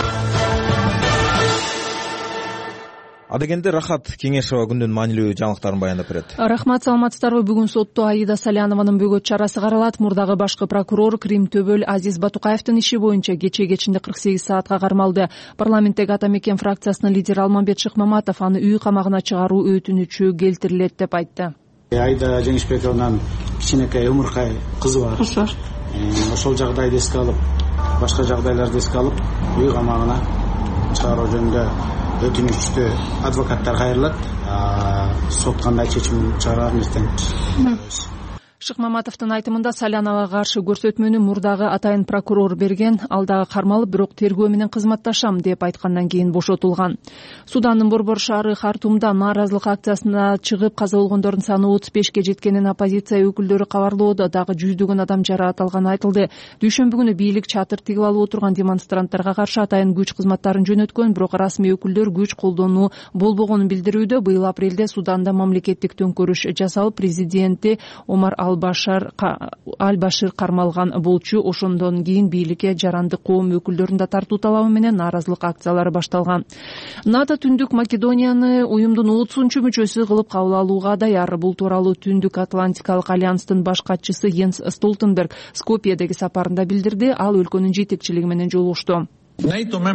Адегенде Рахат Кеңешова күндүн маанилүү жаңылыктарын баяндап берет. Рахмат, саламатсыздарбы? Бүгүн сотто Аида Салянованын бөгөт чарасы каралат. Мурдагы башкы прокурор Крим Төбөл Азиз Батукаевдин иши боюнча кече кечинде кырк сегиз саатка кармалды. Парламенттеги Ата Мекен фракциясынын лидери Алмамбет Шыкмаматов аны үй камагына чыгаруу өтүнүчү келтирилет деп айтты. Аида Жеңишбековнун кичинекей умуркай кызы бар. Ошол жагдайды эске алып, башка жагдайларды эске алып, үй камагына чыгаруу жөнүндө өтүнүчтү адвокаттар кайрылат. Сот кандай чечим чыгарарын эртең. Шыкмаматовдун айтымында Саляновага каршы көрсөтмөнү мурдагы атайын прокурор берген, ал дагы кармалып, бирок тергөө менен кызматташам деп айткандан кийин бошотулган. Судандын Борбор шаары Хартумда нааразылык акциясына чыгып каза болгондордун саны отуз бешке жеткенин оппозиция өкүлдөрү кабарлоодо, дагы жүздөгөн адам жараат алганы айтылды. Дүйшөмбү күнү бийлик чатыр тигип алып отурган демонстранттарга каршы атайын күч кызматтарын жөнөткөн, бирок расмий өкүлдөр күч колдонуу болбогонун билдирүүдө. Быйыл апрелде Суданда мамлекеттик төңкөрүш жасалып, президенти Омар Албашир Албашир кармалган болчу. Ошондон кийин бийликке жаранды коом өкүлдөрүн да тартуу талабы менен нааразылык акциялары башталган. НАТО Түндүк Македонияны уюмдун отузунчу мүчөсү кылып кабыл алууга даяр. Бул тууралуу Түндүк Атлантикалык альянстын баш катчысы Йенс Столтенберг Скопьедеги сапарында билдирди. Ал өлкөнүн жетекчилиги менен жолугушту. натого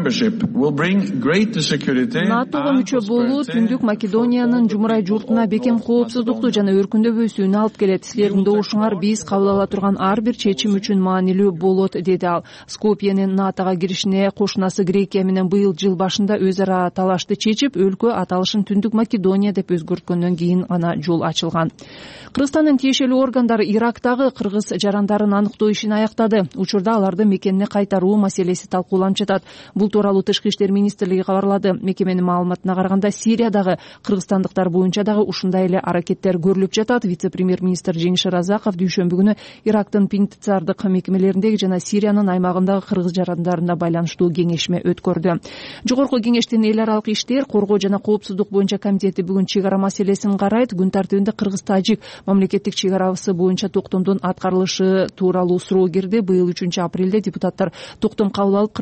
мүчө болуу Түндүк Македониянын жумурай журтуна бекем коопсуздукту жана өркүндөбөсүүнү алып келет. Силердин добушуңар биз кабыл ала турган ар бир чечим үчүн маанилүү болот, деди ал. Скопьенин натого киришине кошунасы Грекия менен быйыл жыл башында өз ара талашты чечип, өлкө аталышын Түндүк Македония деп өзгөрткөндөн кийин ана жол ачылган. Кыргызстандын тиешелүү органдары Ирактагы кыргыз жарандарын аныктоо ишин аяктады. Учурда аларды мекенине кайтаруу маселеси талкууланып жатат. Бул тууралуу Тышкы иштер министрлиги кабарлады. Мекеменин маалыматына караганда, Сириядагы кыргызстандыктар боюнча дагы ушундай эле аракеттер көрүлүп жатат. Вице-премьер-министр Жеңиш Разаков дүйшөмбү күнү Ирактын пенитенциардык мекемелериндеги жана Сириянын аймагындагы кыргыз жарандарына байланыштуу кеңешме өткөрдү. Жогорку кеңештин эл аралык иштер, коргоо жана коопсуздук боюнча комитети бүгүн чек ара маселесин карайт. Күн тартибинде Кыргыз-Тажик мамлекеттик чек арасы боюнча токтомдун аткарылышы тууралуу суроо кирди. Быйыл үчүнчү апрелде депутаттар токтом кабыл алып, Кыргыз-Тажик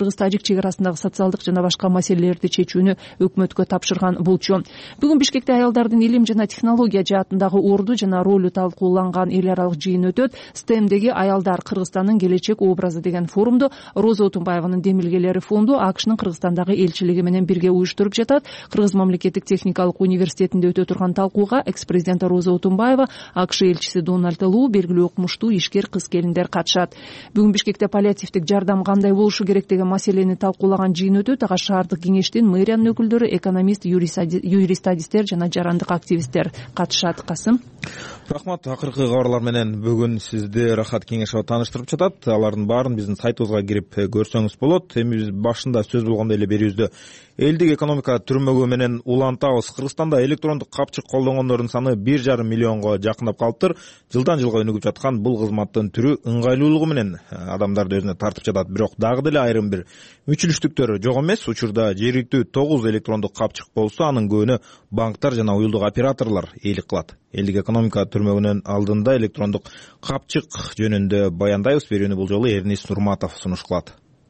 чек арасындагы социалдык жана башка маселелерди чечүүнү өкмөткө тапшырган болчу. Бүгүн Бишкекте аялдардын илим жана технология жаатындагы орду жана ролу талкууланган эл аралык жыйын өтөт. стемдеги аялдар Кыргызстандын келечек образы деген форумду Роза Отунбаеванын демилгелери фонду АКШнын Кыргызстандагы элчилиги менен бирге уюштуруп жатат. Кыргыз мамлекеттик техникалык университетинде өтө турган талкууга экс-президенти Роза Отунбаева, АКШ элчиси Дональд Лу, белгилүү окумуштуу ишкер кыз-келиндер катышат. Бүгүн Бишкекте паллиативдик жардам кандай болушу керек деген маселени талкуулаган жыйын өтөт. Ага шаардык кеңештин, мэриянын өкүлдөрү, экономист, юрист-адистер жана жарандык активисттер катышат. Касым. Рахмат. Акыркы кабарлар менен бүгүн сизди Рахат Кеңешова тааныштырып жатат. Алардын баарын биздин сайтыбызга кирип көрсөңүз болот. Эми биз башында сөз болгондой эле берүүбүздө элдик экономика түрмөгү менен улантабыз. Кыргызстанда электрондук капчык колдонгондордун саны бир жарым миллионго жакындап калыптыр. Жылдан жылга өнүгүп жаткан бул кызматтын түрү ыңгайлуулугу менен адамдарды өзүнө тартып жатат. Бирок дагы деле айрым бир мүчүлүштүктөр жок эмес. Учурда жергиликтүү тогуз электрондук капчык болсо, анын көбүнө банктар жана уюлдук операторлор ээлик кылат. Элдик экономика түрмөгүнүн алдында электрондук капчык жөнүндө баяндайбыз. Берүүнү бул жолу Эрнис Нурматов сунуш кылат.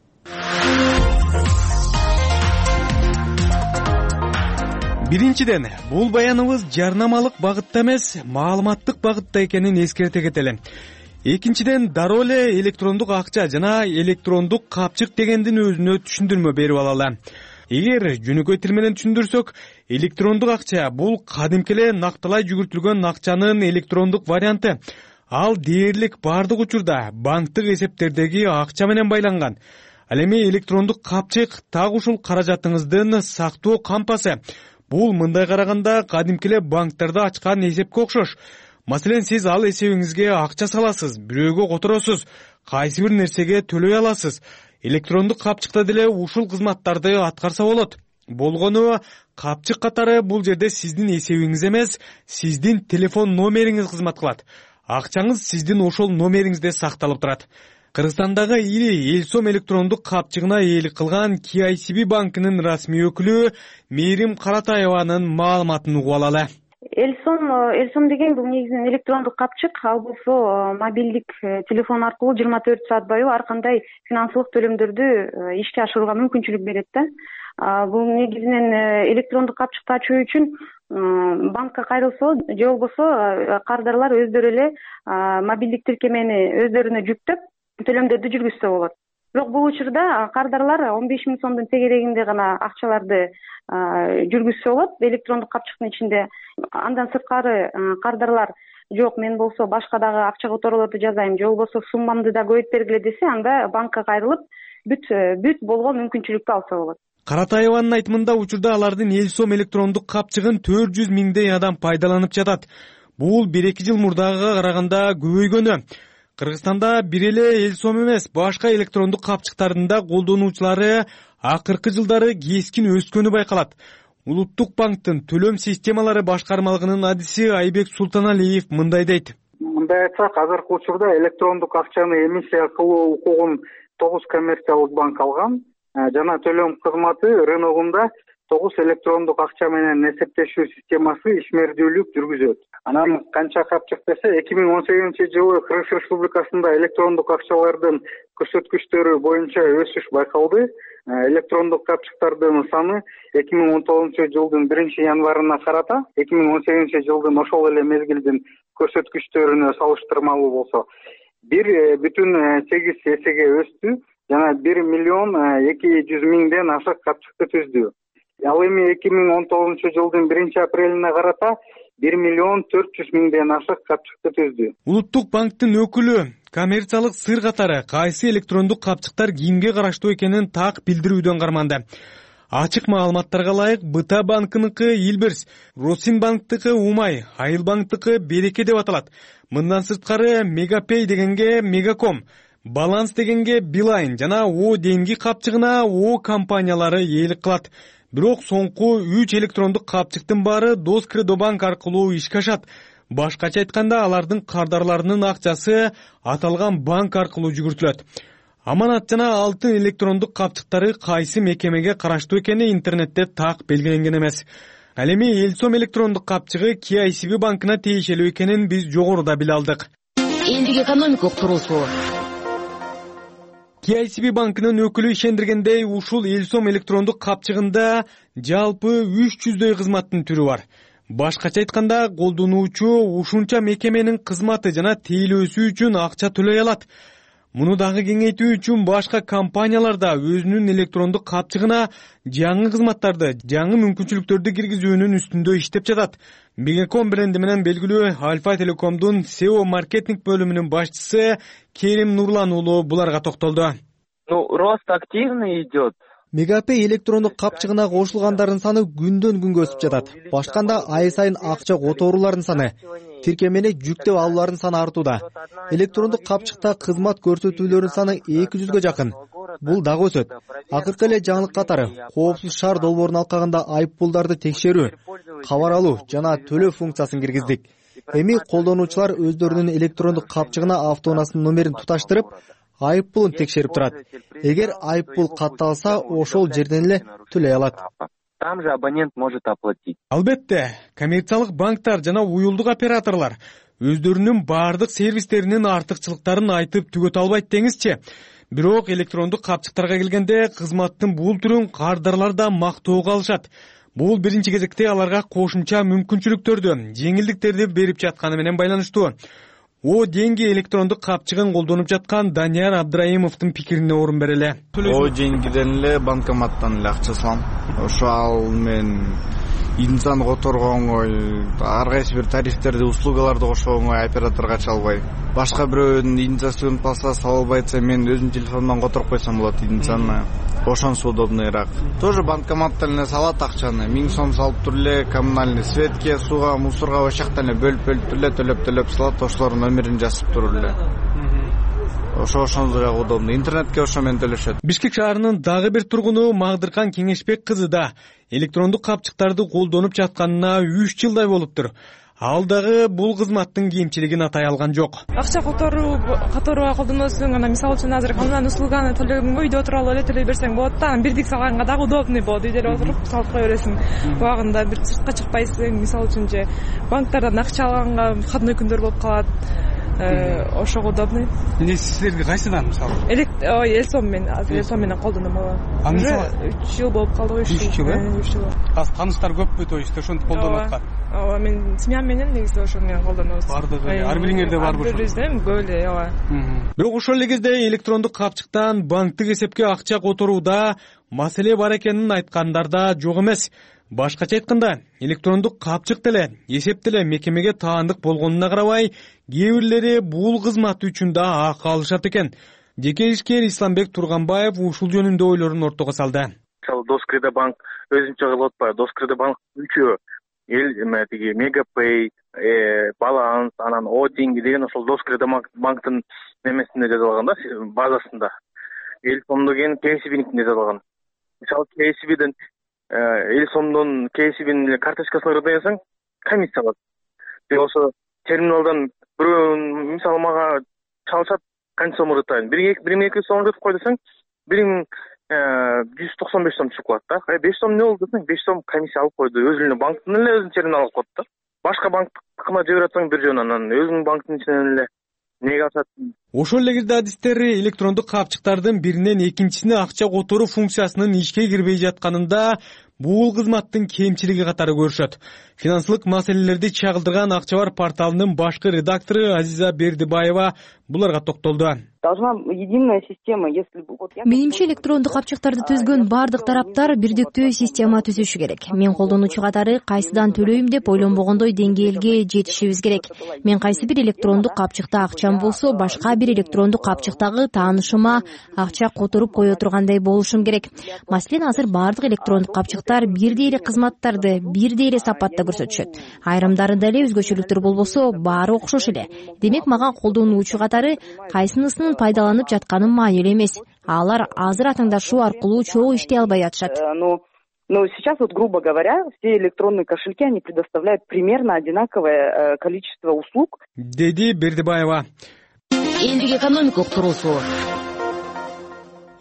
Биринчиден, бул баяныбыз жарнамалык багытта эмес, маалыматтык багытта экенин эскерте кетели. Экинчиден, дароо эле электрондук акча жана электрондук капчык дегендин өзүнө түшүндүрмө берип алалы. Эгер жөнөкөй тил менен түшүндүрсөк, электрондук акча бул кадимки эле накталай жүгүртүлгөн акчанын электрондук варианты. Ал дээрлик бардык учурда банктык эсептердеги акча менен байланган. Ал эми электрондук капчык так ушул каражатыңыздын сактоо кампасы. Бул мындай караганда кадимки эле банктарда ачкан эсепке окшош. Маселен, сиз ал эсебиңизге акча саласыз, бирөөгө которосуз, кайсы бир нерсеге төлөй аласыз. Электрондук капчыкта деле ушул кызматтарды аткарса болот. Болгону капчык катары бул жерде сиздин эсебиңиз эмес, сиздин телефон номериңиз кызмат кылат. Акчаңыз сиздин ошол номериңизде сакталып турат. Кыргызстандагы ири Элсом электрондук капчыгына ээлик кылган Ки Ай Си Би банкынын расмий өкүлү Мээрим Каратаеванын маалыматын угуп алалы. Элсом Элсом деген бул негизинен электрондук капчык, ал болсо мобилдик телефон аркылуу жыйырма төрт саат бою ар кандай финансылык төлөмдөрдү ишке ашырууга мүмкүнчүлүк берет да. Бул негизинен электрондук капчыкты ачуу үчүн банкка кайрылса же болбосо кардарлар өздөрү эле мобилдик тиркемени өздөрүнө жүктөп төлөмдөрдү жүргүзсө болот. Бирок бул учурда кардарлар он беш миң сомдун тегерегинде гана акчаларды жүргүзсө болот электрондук капчыктын ичинде. Андан сырткары кардарлар жок, мен болсо башка дагы акча которуулорду жазайм, же болбосо суммамды да көбөйт бергиле десе, анда банкка кайрылып бүт бүт болгон мүмкүнчүлүктү алса болот. Каратаеванын айтымында учурда алардын Элсом электрондук капчыгын төрт жүз миңдей адам пайдаланып жатат. Бул бир эки жыл мурдагыга караганда көбөйгөнү. Кыргызстанда бир эле Элсом эмес, башка электрондук капчыктардын да колдонуучулары акыркы жылдары кескин өскөнү байкалат. Улуттук банктын төлөм системалары башкармалыгынын адиси Айбек Султаналиев мындай дейт. Мындай айтсак, азыркы учурда электрондук акчаны эмиссия кылуу укугун тогуз коммерциялык банк алган жана төлөм кызматы рыногунда тогуз электрондук акча менен эсептешүү системасы ишмердүүлүк жүргүзөт. Анан канча капчык десе, эки миң он сегизинчи жылы Кыргыз Республикасында электрондук акчалардын көрсөткүчтөрү боюнча өсүш байкалды. Электрондук капчыктардын саны эки миң он тогузунчу жылдын биринчи январына карата эки миң он сегизинчи жылдын ошол эле мезгилдин көрсөткүчтөрүнө салыштырмалуу болсо бир бүтүн сегиз эсеге өстү жана бир миллион эки жүз миңден ашык капчыкты түздү. Ал эми эки миң он тогузунчу жылдын биринчи апрелине карата бир миллион төрт жүз миңден ашык капчыкты түздү. Улуттук банктын өкүлү коммерциялык сыр катары кайсы электрондук капчыктар кимге караштуу экенин так билдирүүдөн карманды. Ачык маалыматтарга ылайык Быта банкыныкы Илбирс, Росинбанктыкы Умай, Айылбанктыкы Береке деп аталат. Мындан сырткары Мегапей дегенге Мегаком, Баланс дегенге Билайн жана О денги капчыгына О компаниялары ээлик кылат. Бирок соңку үч электрондук капчыктын баары Доскредобанк аркылуу ишке ашат. Башкача айтканда, алардын кардарларынын акчасы аталган банк аркылуу жүгүртүлөт. Аманат жана алтын электрондук капчыктары кайсы мекемеге караштуу экени интернетте так белгиленген эмес. Ал эми Элсом электрондук капчыгы Ки Ай Си Би банкына тиешелүү экенин биз жогоруда биле алдык. Элдик экономика уктуруусу. кей ай си би банкынын өкүлү ишендиргендей, ушул Элсом электрондук капчыгында жалпы үч жүздөй кызматтын түрү бар. Башкача айтканда, колдонуучу ушунча мекеменин кызматы жана тейлөөсү үчүн акча төлөй алат. Муну дагы кеңейтүү үчүн башка компаниялар да өзүнүн электрондук капчыгына жаңы кызматтарды, жаңы мүмкүнчүлүктөрдү киргизүүнүн үстүндө иштеп жатат. Мегаком бренди менен белгилүү Альфа Телекомдун сео маркетинг бөлүмүнүн башчысы Керим Нурлан уулу буларга токтолду. Ну, рост активный идет. Мегапэй электрондук капчыгына кошулгандардын саны күндөн күнгө өсүп жатат. Башканда ай сайын акча которуулардын саны, тиркемени жүктөп алуулардын саны артууда. Электрондук капчыкта кызмат көрсөтүүлөрдүн саны эки жүзгө жакын. Бул дагы өсөт. Акыркы эле жаңылык катары коопсуз шаар долбоорун алкагында айыппулдарды текшерүү, кабар алуу жана төлөө функциясын киргиздик. Эми колдонуучулар өздөрүнүн электрондук капчыгына автоунаасынын номерин туташтырып, айыппулун текшерип турат. Эгер айыппул катталса, ошол жерден эле төлөй алат. Там же абонент может оплатить. Албетте, коммерциялык банктар жана уюлдук операторлор өздөрүнүн баардык сервистеринин артыкчылыктарын айтып түгөтө албайт деңизчи. Бирок электрондук капчыктарга келгенде кызматтын бул түрүн кардарлар да мактоого алышат. Бул биринчи кезекте аларга кошумча мүмкүнчүлүктөрдү, жеңилдиктерди берип жатканы менен байланыштуу. О деньги электрондук капчыгын колдонуп жаткан Данияр Абдраимовдун пикирине орун берели. О деньгиден эле банкоматтан эле акча салам. Ошо ал мен инсан которго оңой, ар кайсы бир тарифтерди, услугаларды кошо оңой, операторго ача албай. Башка бирөөнүн идентификациясын палса сала албайса, мен өзүмдүн телефондон которуп койсом болот идентификацияны. Ошонсу удобныйраак. Тоже банкоматтан эле салат акчаны, миң сом салып туруп эле коммунальный светке, сууга, мусорго ошоктан эле бөлүп-бөлүп эле төлөп-төлөп салат, ошолордун номерин жазып туруп эле. Ошо ошондой удобный. Интернетке ошо менен төлөшөт. Бишкек шаарынын дагы бир тургуну Магдыркан Кеңешбек кызы да электрондук капчыктарды колдонуп жатканына үч жылдай болуптур. Ал дагы бул кызматтын кемчилигин атай алган жок. Акча которуу которууга колдоносуң, ана мисалы үчүн азыр коммуналдык услуганы төлөгөнгө үйдө отуруп алып эле төлөй берсең болот да. Бирдик салганга дагы удобный болот. Үйдө отуруп салып кое бересиң. Убагында бир сыртка чыкпайсың, мисалы үчүн же банктардан акча алганга входной күндөр болуп калат. Ошого удобный. Эмне силерге кайсыдан мисалы? Ой, Элсом мен, азыр Элсом менен колдоном ала. Уже үч жыл болуп калды, үч жыл. үч жыл. Азыр тааныштар көппү, то есть ошентип колдонуп аткан. Ооба, мен семьям менен негизи ошо менен колдонобуз. Бардыгы, ар бириңерде бар болчу. Ар бирибизден көп эле, ооба. Бирок ошол эле кезде электрондук капчыктан банктык эсепке акча которууда маселе бар экенин айткандар да жок эмес. Башкача айтканда, электрондук капчык деле, эсеп деле мекемеге таандык болгонуна карабай, кээ бирлери бул кызмат үчүн да акы алышат экен. Жеке ишкер Исламбек Турганбаев ушул жөнүндө ойлорун ортого салды. Мисалы Доскредобанк өзүнчө кылып атпайбы? Доскредобанк үчөө эл эме тиги Мегапэй, баланс, анан О деньги деген ошол Доскредобанктын немесинде жазылган да, базасында. Элсомдо кен кей эс биникинде жазылган. Мисалы кей эс биден Элсомдон кей эс бинин карточкасына кырдайсаң, комиссия алат. Же болсо терминалдан бирөө мисалы мага чалышат, канча сом ырытайын. бир эки сом ырытып кой десең, бир миң жүз токсон беш сом чыгып калат да. беш сом эмне болду десең, беш сом комиссия алып койду. Өзүнүн банктын эле өзүнүн терминал алып коет да. Башка банктыкына жиберип атсаң бир жөн, анан өзүнүн банктын ичинен эле неге алышат. Ошол эле кезде адистер электрондук капчыктардын биринен экинчисине акча которуу функциясынын ишке кирбей жатканында бул кызматтын кемчилиги катары көрүшөт. Финансылык маселелерди чагылдырган Акча бар порталынын башкы редактору Азиза Бердибаева буларга токтолду. Должна единая система, если вот я... Менимче электрондук капчыктарды түзгөн бардык тараптар бирдиктүү система түзүшү керек. Мен колдонуучу катары кайсыдан төлөйм деп ойлонбогондой деңгээлге жетишибиз керек. Мен кайсы бир электрондук капчыкта акчам болсо, башка бир электрондук капчыктагы таанышыма акча которуп кое тургандай болушум керек. Маселен, азыр бардык электрондук капчыктар бирдей эле кызматтарды бирдей эле сапатта көрсөтүшөт. Айрымдарында эле өзгөчөлүктөр болбосо, баары окшош эле. Демек, мага колдонуучу катары кайсынысынын пайдаланып жатканым маанилүү эмес. Алар азыр атаңдашуу аркылуу чогуу иштей албай атышат. Но сейчас, вот, грубо говоря, все электронные кошельки, они предоставляют примерно одинаковое количество услуг. Деди Бердибаева. Элдик экономикалык туруусу.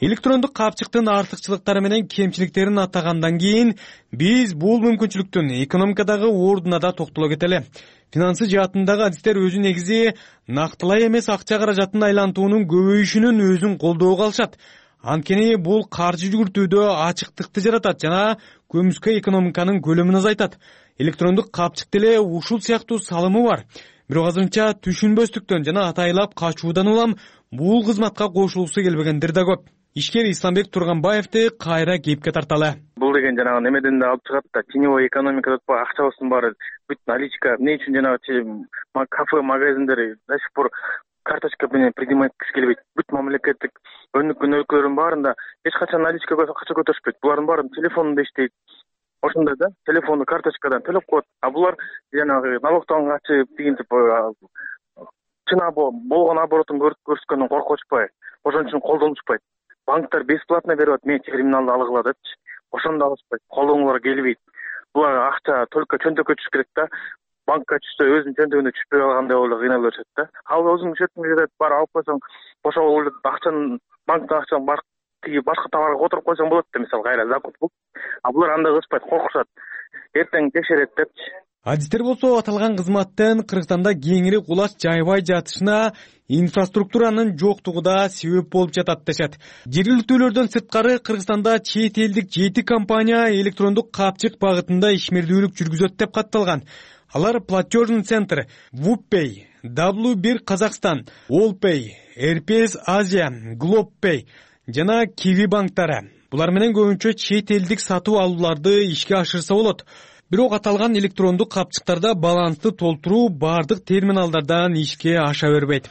электрондук капчыктын артыкчылыктары менен кемчиликтерин атагандан кийин биз бул мүмкүнчүлүктүн экономикадагы ордуна да токтоло кетели. Финансы жаатындагы адистер өзү негизи нактылай эмес акча каражатын айлантуунун көбөйүшүнүн өзүн колдоого алышат. Анткени бул каржы жүгүртүүдө ачыктыкты жаратат жана көмүскө экономиканын көлөмүн азайтат. Электрондук капчык деле ушул сыяктуу салымы бар. Бирок азырынча түшүнбөстүктөн жана атайлап качуудан улам бул кызматка кошулгусу келбегендер да көп. Ишкер Исламбек Турганбаевди кайра кепке тарталы. Бул деген жанагы немеден да алып чыгат да, теневой экономика деп атпайбы, акчабыздын баары бүт наличка, эмне үчүн жанагы кафе, магазиндер до сих пор карточка менен принимать эткиси келбейт. Бүт мамлекеттик өнүккөн өлкөлөрдүн баарында эч качан наличка акча көтөрүшпөйт. Булардын баары телефонунда иштейт. Ошондой да, телефонду карточкадан төлөп коет. А булар жанагы налогтон качып дегентип чын болгон оборотун көрсөткөндөн коркучпай, ошон үчүн колдонушпайт. Банктар бесплатно берип атат, мен терминалды алгыла депчи. Ошондо алышпайт, колдонгулар келбейт. Булар акча только чөнтөккө түшүш керек да. Банкка түшсө өзүнүн чөнтөгүнө түшпөй калгандай болуп кыйналып беришет да. Ал өзүң счетиңге кетет, бар алып койсоң, ошол акчаны банктан акчаны бар тиги башка товарга которуп койсоң болот да, мисалы кайра закуп кылып. А булар андай кылышпайт, коркушат. Эртең текшерет депчи. Адистер болсо аталган кызматтын Кыргызстанда кеңири кулаш жайбай жатышына инфраструктуранын жоктугу да себеп болуп жатат дешет. Жергиликтүүлөрдөн сырткары Кыргызстанда чет элдик жети компания электрондук капчык багытында ишмердүүлүк жүргүзөт деп катталган. Алар платежный центр, Вуппей, дабл ю бир Казакстан, Олпей, эр пи эс Азия, Глобпей жана Киви банктары. Булар менен көбүнчө чет элдик сатып алууларды ишке ашырса болот. Бирок аталган электрондук капчыктарда балансты толтуруу бардык терминалдардан ишке аша бербейт.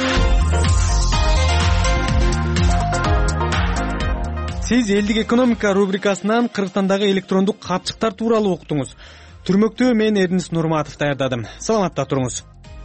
Сиз элдик экономика рубрикасынан Кыргызстандагы электрондук капчыктар тууралуу уктуңуз. Түрмөктү мен Эрнис Нурматов даярдадым. Саламатта туруңуз.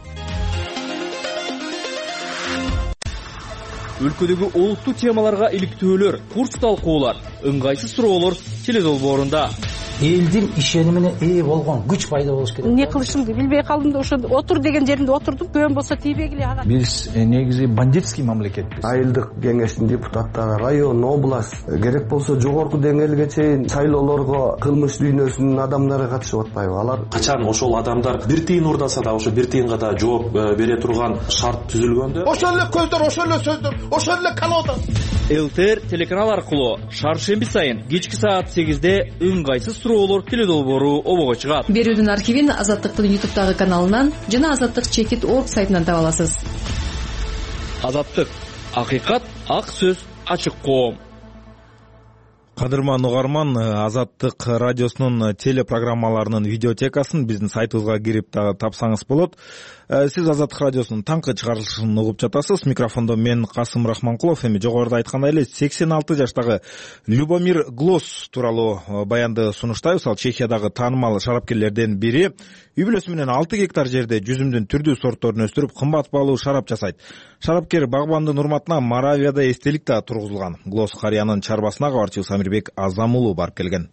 Өлкөдөгү олуттуу темаларга иликтөөлөр, курс талкуулар, ыңгайсыз суроолор теледолбоорунда. Элдин ишенимине ээ болгон күч пайда болуш керек. Эмне кылышымды билбей калдым да ошо отур деген жеримде отурдум. Көн болсо тийбегиле ага. Биз негизи бандитский мамлекетпиз. Айылдык кеңештин депутаттары, район, область, керек болсо жогорку деңгээлге чейин шайлоолорго кылмыш дүйнөсүнүн адамдары катышып атпайбы? Алар качан ошол адамдар бир тыйын урдаса да ошо бир тыйынга да жооп бере турган шарт түзүлгөндө. Ошол эле көздөр, ошол эле сөздөр, ошол эле колода. ЛТР телеканал аркылуу шаршемби сайын кечки саат сегизде ыңгайсыз суроолор теледолбоору обого чыгат. Берүүнүн архивин Азаттыктын ютубтагы каналынан жана Азаттык чекит точка орг сайтынан таба аласыз. Азаттык, акыйкат, ак сөз, ачык коом. Кадырман угарман, Азаттык радиосунун телепрограммаларынын видеотекасын биздин сайтыбызга кирип тапсаңыз болот. Сиз Азаттык радиосунун таңкы чыгарылышын угуп жатасыз. Микрофондо мен Касым Рахманкулов. Эми жогоруда айткандай эле сексен алты жаштагы Любомир Глос тууралуу баянды сунуштайбыз. Ал Чехиядагы таанымал шарапкерлерден бири. Үй бүлөсү менен алты гектар жерде жүзүмдүн түрдүү сортторун өстүрүп, кымбат баалуу шарап жасайт. Шарапкер багбандын урматына Моравияда эстелик да тургузулган. Глос карыянын чарбасына кабарчы Самирбек Азамулу барып келген.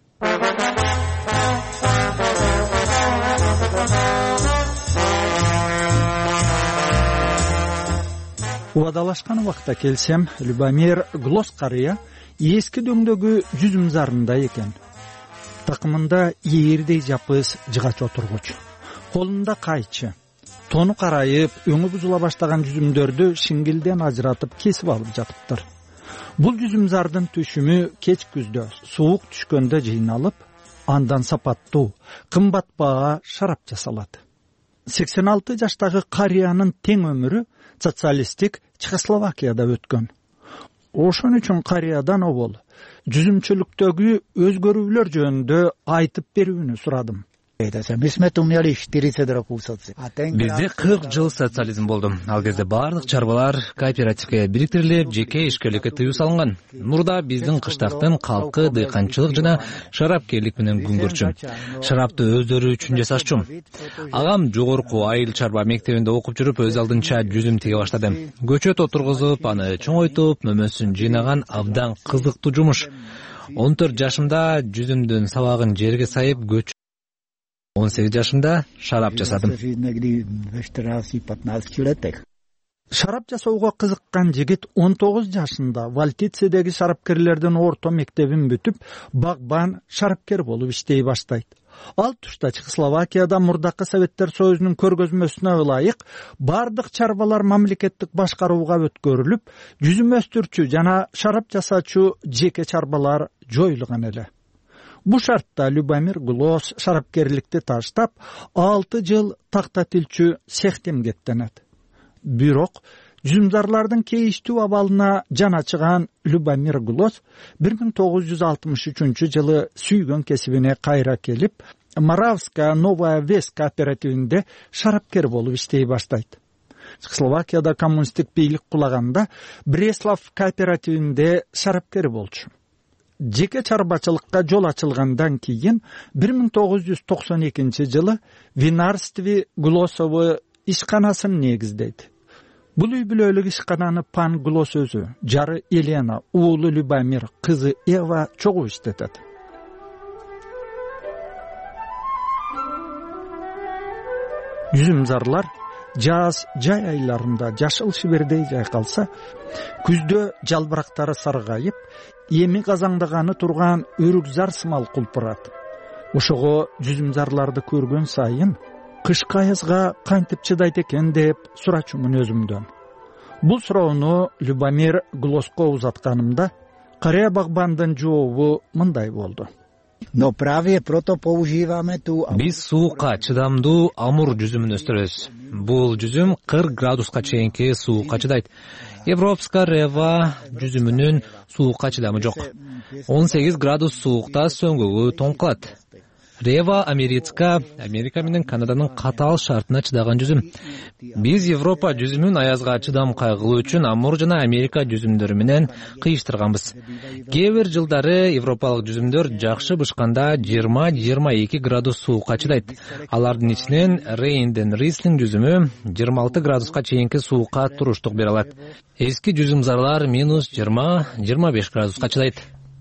Убадалашкан убакта келсем, Любомир Глос карыя эски дөңдөгү жүзүм зарында экен. Такымында ийирдей жапыз жыгач отургуч. Колунда кайчы. Тону карайып, өңү бузула баштаган жүзүмдөрдү шиңгилден ажыратып кесип алып жатыптыр. Бул жүзүмзардын түшүмү кеч күздө суук түшкөндө жыйналып, андан сапаттуу, кымбат баа шарап жасалат. сексен алты жаштагы карыянын тең өмүрү социалисттик Чехословакияда өткөн. Ошон үчүн карыядан обол жүзүмчүлүктөгү өзгөрүүлөр жөнүндө айтып берүүнү сурадым. Бизде кырк жыл социализм болду. Ал кезде баардык чарбалар кооперативге бириктирилип, жеке ишкерликке тыюу салынган. Мурда биздин кыштактын калкы дыйканчылык жана шарапкерлик менен күн көрчү. Шарапты өздөрү үчүн жасашчу. Агам жогорку айыл чарба мектебинде окуп жүрүп, өз алдынча жүзүм тиге баштады. Көчөт отургузуп, аны чоңойтуп, мөмөсүн жыйнаган абдан кызыктуу жумуш. он төрт жашымда жүзүмдүн сабагын жерге сайып көчүп, он сегиз жашымда шарап жасадым. Шарап жасоого кызыккан жигит он тогуз жашында Валтицедеги шарапкерлердин орто мектебин бүтүп, багбан шарапкер болуп иштей баштайт. Ал тушта Чехословакияда мурдакы Советтер Союзунун көргөзмөсүнө ылайык бардык чарбалар мамлекеттик башкарууга өткөрүлүп, жүзүм өстүрчү жана шарап жасаачу жеке чарбалар жоюлган эле. Бу шартта Любомир Глос шарапкерликти таштап, алты жыл такта тилчү цехте эмгектенет. Бирок жүзүмзарлардын кейиштүү абалына жан ачыган Любомир Глос бир миң тогуз жүз алтымыш үчүнчү жылы сүйгөн кесибине кайра келип, Моравская Новая Вес кооперативинде шарапкер болуп иштей баштайт. Чехословакияда коммунисттик бийлик кулаганда Бреслав кооперативинде шарапкер болчу. Жеке чарбачылыкка жол ачылгандан кийин бир миң тогуз жүз токсон экинчи жылы Винарстве Глосовы ишканасын негиздейт. Бул үй бүлөлүк ишкананы Пан Глос өзү, жары Елена, уулу Любомир, кызы Ева чогуу иштетет. Жүзүмзарлар жаз жай айларында жашыл шибердей жайкалса, күздө жалбырактары саргайып, эми казаңдаганы турган өрүкзар сымал кулпурат. Ошого жүзүмзарларды көргөн сайын кышкы аязга кантип чыдайт экен деп сурачумун өзүмдөн. Бул суроону Любомир Глоско узатканымда карыя багбандын жообу мындай болду. Но праве прото поуживаме ту. Биз суукка чыдамдуу амур жүзүмүн өстүрөбүз. Бул жүзүм кырк градуска чейинки суукка чыдайт. Европска рева жүзүмүнүн суукка чыдамы жок. он сегиз градус суукта сөңгөгү тоң калат. Рева Америка, Америка менен Канаданын катаал шартына чыдаган жүзүм. Биз Европа жүзүмүн аязга чыдам кайгылуу үчүн Амур жана Америка жүзүмдөрү менен кыйыштырганбыз. Кээ бир жылдары европалык жүзүмдөр жакшы бышканда жыйырма жыйырма эки градус суукка чыдайт. Алардын ичинен Рейнден Рислинг жүзүмү жыйырма алты градуска чейинки суукка туруштук бере алат. Эски жүзүмзарлар минус жыйырма жыйырма беш градуска чыдайт.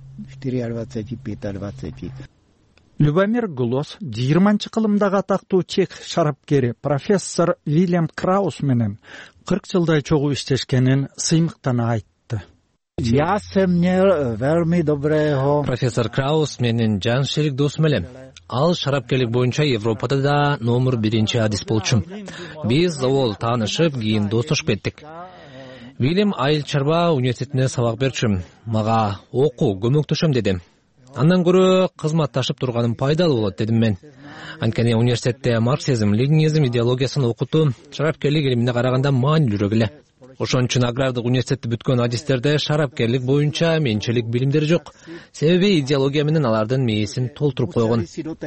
Любомир Глос жыйырманчы кылымдагы атактуу чех шарапкери профессор Вильям Краус менен кырк жылдай чогуу иштешкенин сыймыктана айтты. Профессор Краус менин жан шерик досум эле. Ал шарапкерлик боюнча Европада да номер биринчи адис болчу. Биз ол таанышып, кийин достошуп кеттик. Вильям Айыл чарба университетине сабак берчү. Мага окуу көмөктөшөм деди. Андан көрө кызматташып турганым пайдалуу болот дедим мен. Анткени университетте марксизм, ленинизм идеологиясын окутуу шарапкерлик илимине караганда маанилүүрөөк эле. Ошон үчүн агрардык университетти бүткөн адистерде шарапкерлик боюнча менчилик билимдери жок. Себеби идеология менен алардын мээсин толтуруп койгон.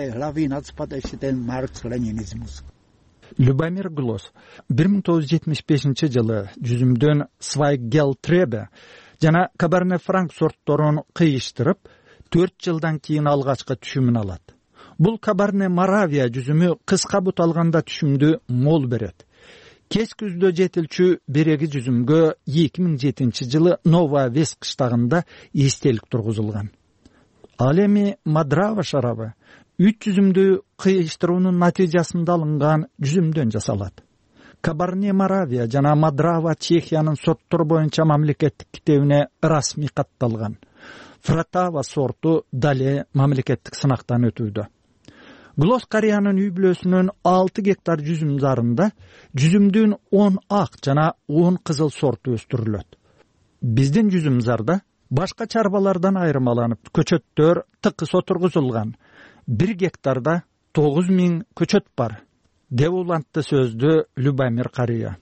Любомир Глос бир миң тогуз жүз жетимиш бешинчи жылы жүзүмдөн Свайгелтребе жана Кабарне Франк сортторун кыйыштырып, төрт жылдан кийин алгачкы түшүмүн алат. Бул Кабарне Моравия жүзүмү кыска бут алганда түшүмдү мол берет. Кеч күздө жетилчү береги жүзүмгө эки миң жетинчи жылы Новая Вес кыштагында эстелик тургузулган. Ал эми Мадрава шарабы үч жүзүмдү кыйыштыруунун натыйжасында алынган жүзүмдөн жасалат. Кабарне Моравия жана Мадрава Чехиянын сорттор боюнча мамлекеттик китебине расмий катталган. Фратава сорту дале мамлекеттик сынактан өтүүдө. Глос карыянын үй бүлөсүнүн алты гектар жүзүмзарында жүзүмдүн он ак жана он кызыл сорту өстүрүлөт. Биздин жүзүмзарда башка чарбалардан айырмаланып көчөттөр тыкыс отургузулган. Бир гектарда тогуз миң көчөт бар, деп улантты сөздү Любомир карыя.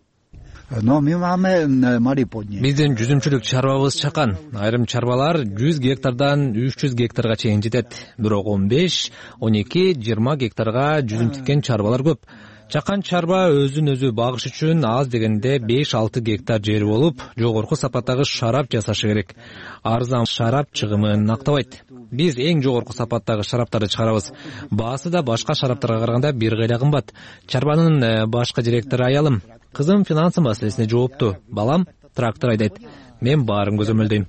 Биздин жүзүмчүлүк чарбабыз чакан. Айрым чарбалар жүз гектардан үч жүз гектарга чейин жетет. Бирок он беш, он эки, жыйырма гектарга жүзүм тиккен чарбалар көп. Чакан чарба өзүн өзү багыш үчүн аз дегенде беш алты гектар жери болуп, жогорку сапаттагы шарап жасашы керек. Арзан шарап чыгымын актабайт. Биз эң жогорку сапаттагы шараптарды чыгарабыз. Баасы да башка шараптарга караганда бир кыйла кымбат. Чарбанын башкы директору аялым. Кызым финансы маселесине жоопту. Балам трактор айдайт. Мен баарын көзөмөлдөйм.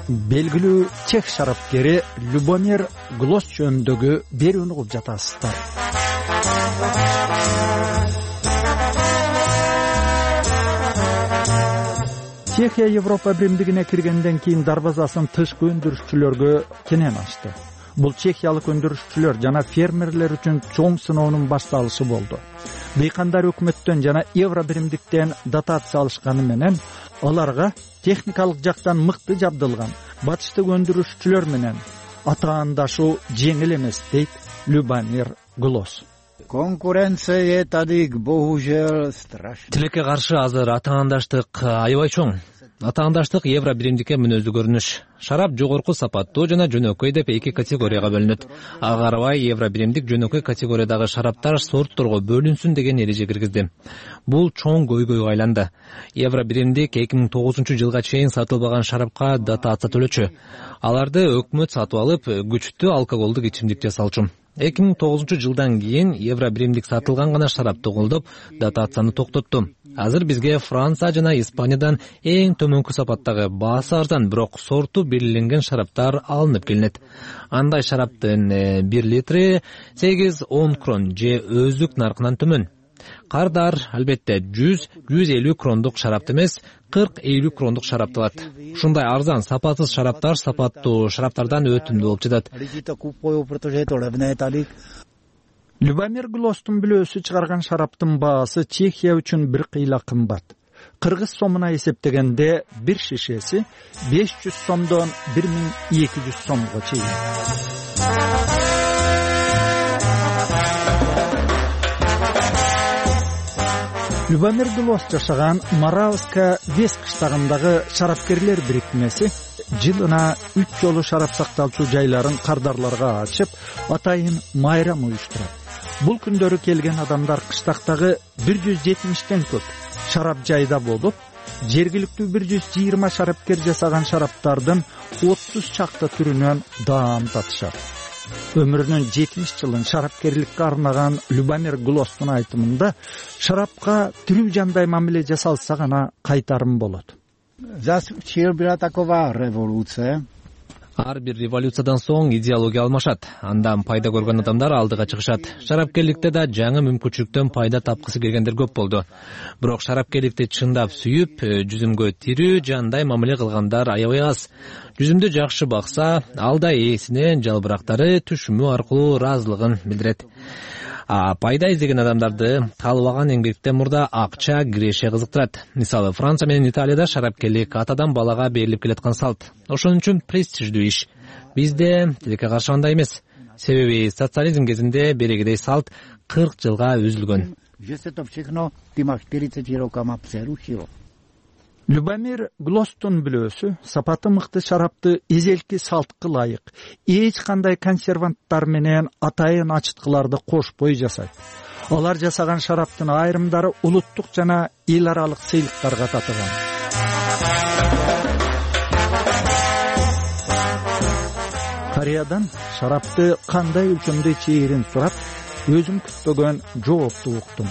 белгилүү чех шарапкери Любомир Глос жөнүндөгү берүүнү угуп жатасыздар. Чехия Европа биримдигине киргенден кийин дарбазасын тышкы өндүрүшчүлөргө кенен ачты. Бул чехиялык өндүрүшчүлөр жана фермерлер үчүн чоң сыноонун башталышы болду. Дыйкандар өкмөттөн жана евро биримдиктен дотация алышканы менен аларга техникалык жактан мыкты жабдылган батыштык өндүрүшчүлөр менен атаандашуу жеңил эмес, дейт Любомир Глос. Конкуренция тадик bohužel страшно. Тилекке каршы азыр атаандаштык аябай чоң. Атаандаштык евро биримдикке мүнөздүү көрүнүш. Шарап жогорку сапаттуу жана жөнөкөй деп эки категорияга бөлүнөт. Ага карабай евро биримдик жөнөкөй категориядагы шараптар сортторго бөлүнсүн деген эреже киргизди. Бул чоң көйгөйгө айланды. Евро биримдик эки миң тогузунчу жылга чейин сатылбаган шарапка дотация төлөчү. Аларды өкмөт сатып алып, күчтүү алкоголдук ичимдик жасалчу. эки миң тогузунчу жылдан кийин евро биримдик сатылган гана шарапты колдоп, дотацияны токтотту. Азыр бизге Франция жана Испаниядан эң төмөнкү сапаттагы баасы арзан, бирок сорту белгиленген шараптар алынып келинет. Андай шараптын бир литри сегиз он крон же өздүк наркынан төмөн. Кардар албетте жүз жүз элүү крондук шарапты эмес, кырк элүү крондук шарапты алат. Ушундай арзан, сапатсыз шараптар сапаттуу шараптардан өтүмдүү болуп жатат. Любомир Глостун бүлөөсү чыгарган шараптын баасы Чехия үчүн бир кыйла кымбат. Кыргыз сомуна эсептегенде бир шишеси беш жүз сомдон бир миң эки жүз сомго чейин. Любомир Глос жашаган Моравска Вес кыштагындагы шарапкерлер бириктимеси жылына үч жолу шарап сакталчу жайларын кардарларга ачып, атайын майрам уюштурат. Бул күндөрү келген адамдар кыштактагы бир жүз жетимиштен көп шарап жайда болуп, жергиликтүү бир жүз жыйырма шарапкер жасаган шараптардын отуз чакты түрүнөн даам татышат. Өмүрүнүн жетимиш жылын шарапкерликке арнаган Любомир Глостун айтымында шарапка тирүү жандай мамиле жасалса гана кайтарым болот. Зачем была такова революция? Ар бир революциядан соң идеология алмашат. Андан пайда көргөн адамдар алдыга чыгышат. Шарапкерликте да жаңы мүмкүнчүлүктөн пайда тапкысы келгендер көп болду. Бирок шарапкерликти чындап сүйүп, жүзүмгө тирүү жандай мамиле кылгандар аябай аз. Жүзүмдү жакшы бакса, ал да ээсине жалбырактары түшүмү аркылуу ыраазылыгын билдирет. А пайда издеген адамдарды талбаган эмгектен мурда акча, киреше кызыктырат. Мисалы, Франция менен Италияда шарапкерлик атадан балага берилип келаткан салт. Ошон үчүн престиждүү иш. Бизде тилекке каршы андай эмес. Себеби социализм кезинде берегидей салт кырк жылга үзүлгөн. Любомир Глостун бүлөөсү сапаты мыкты шарапты эзелки салтка ылайык эч кандай консерванттар менен атайын ачыткыларды кошпой жасайт. Алар жасаган шараптын айрымдары улуттук жана эл аралык сыйлыктарга татыган. Кариядан шарапты кандай өлчөмдө ичээрин сурап, өзүм күтпөгөн жоопту уктум.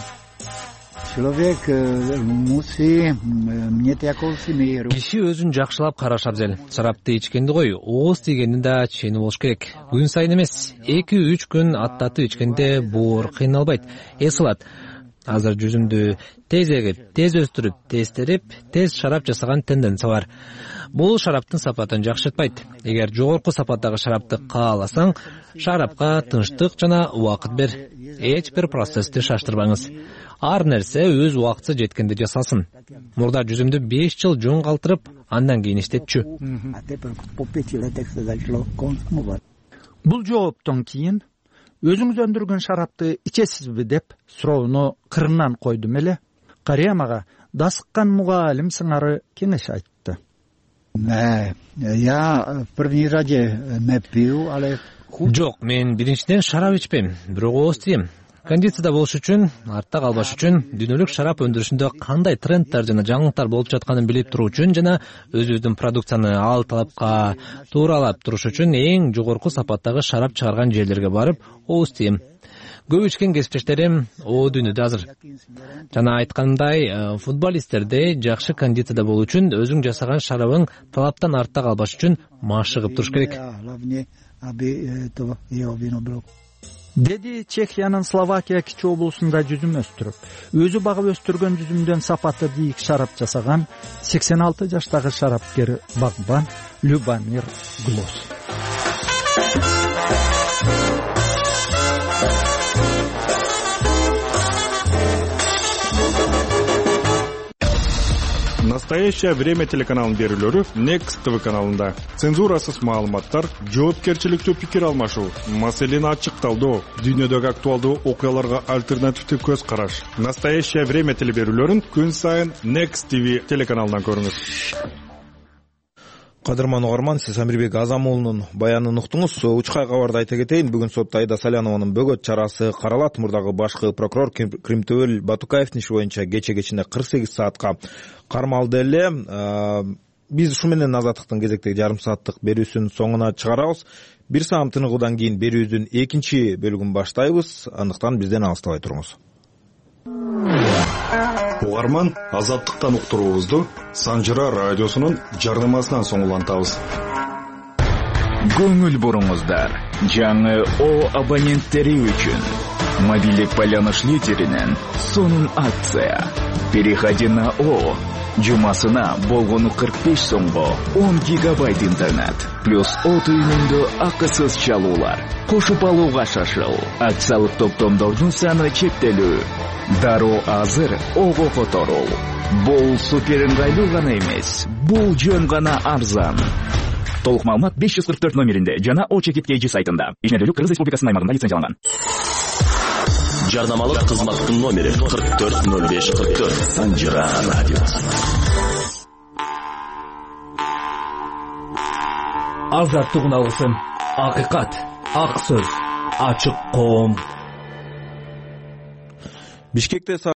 Киши өзүн жакшылап караш абзел. Шарапты ичкенди кой, ооз тийгенди да чени болуш керек. Күн сайын эмес, эки үч күн аттатып ичкенде боор кыйналбайт, эс алат. Азыр жүзүмдү тез эгип, тез өстүрүп, тез терип, тез шарап жасаган тенденция бар. Бул шараптын сапатын жакшыртпайт. Эгер жогорку сапаттагы шарапты кааласаң, шарапка тынчтык жана убакыт бер. Эч бир процессти шаштырбаңыз. Ар нерсе өз убакытсы жеткенде жасалсын. Мурда жүзүмдү беш жыл жөн калтырып, андан кийин иштетчү. Бул жооптон кийин өзүңүз өндүргөн шарапты ичесизби деп суроону кырынан койдум эле. Кария мага дасыккан мугалим сыңары кеңеш айтты. Жок, мен биринчиден шарап ичпейм, бирок ооз тием. Кондицияда болуш үчүн, артта калбаш үчүн, дүйнөлүк шарап өндүрүшүндө кандай трендтер жана жаңылыктар болуп жатканын билип туруу үчүн жана өзүбүздүн продукцияны ал талапка тууралап туруш үчүн эң жогорку сапаттагы шарап чыгарган жерлерге барып ооз тием. көп ичкен кесиптештерим о дүйнөдө азыр. Жана айткандай, футболисттерде жакшы кондицияда болуу үчүн өзүң жасаган шарабың талаптан артта калбаш үчүн машыгып туруш керек. Деди Чехиянын Словакия кичи облусунда жүзүм өстүрүп, өзү багып өстүргөн жүзүмдөн сапаты бийик шарап жасаган сексен алты жаштагы шарапкер багбан Любомир Глос. Настоящее время телеканалынын берүүлөрү Next ти ви каналында. Цензурасыз маалыматтар, жоопкерчиликтүү пикир алмашуу, маселени ачыкталдоо, дүйнөдөгү актуалдуу окуяларга альтернативдүү көз караш. Настоящее время телеберүүлөрүн күн сайын Next ти ви телеканалынан көрүңүз. Кадырман угарман, сиз Амирбек Азамуулунун баянын уктуңуз. Учкай кабарда айта кетейин, бүгүн сотто Айда Салянованын бөгөт чарасы каралат. Мурдагы башкы прокурор Кримтөбөл Батукаевдин иши боюнча кече кечинде кырк сегиз саатка кармалды эле. Биз ушу менен Азаттыктын кезектеги жарым сааттык берүүсүнүн соңуна чыгарабыз. Бир саам тыныгуудан кийин берүүбүздүн экинчи бөлүгүн баштайбыз. Андыктан бизден алыстабай туруңуз. Угарман, Азаттыктан уктуруубузду Санжыра радиосунун жарнамасынан соң улантабыз. Көңүл буруңуздар. Жаңы О абоненттери үчүн мобилдик байланыш лидеринен сонун акция. Переходи на О. Жумасына болгону кырк беш сомго он гигабайт интернет плюс О түйүнүндө акысыз чалуулар. Кошуп алууга шашыл. Акциялык топтомдордун саны чектелүү. Дароо азыр Ого которул. Бул супер ыңгайлуу гана эмес, бул жөн гана арзан. Толук маалымат беш жүз кырк төрт номеринде жана О чекит кей жи сайтында. Ишмердүүлүк Кыргыз Республикасынын аймагында лицензияланган. Жарнамалык кызматтын номери кырк төрт ноль беш кырк төрт. Санжыра радиосы. Азаттык алгысын. Акыйкат, ак сөз, ачык коом. Бишкекте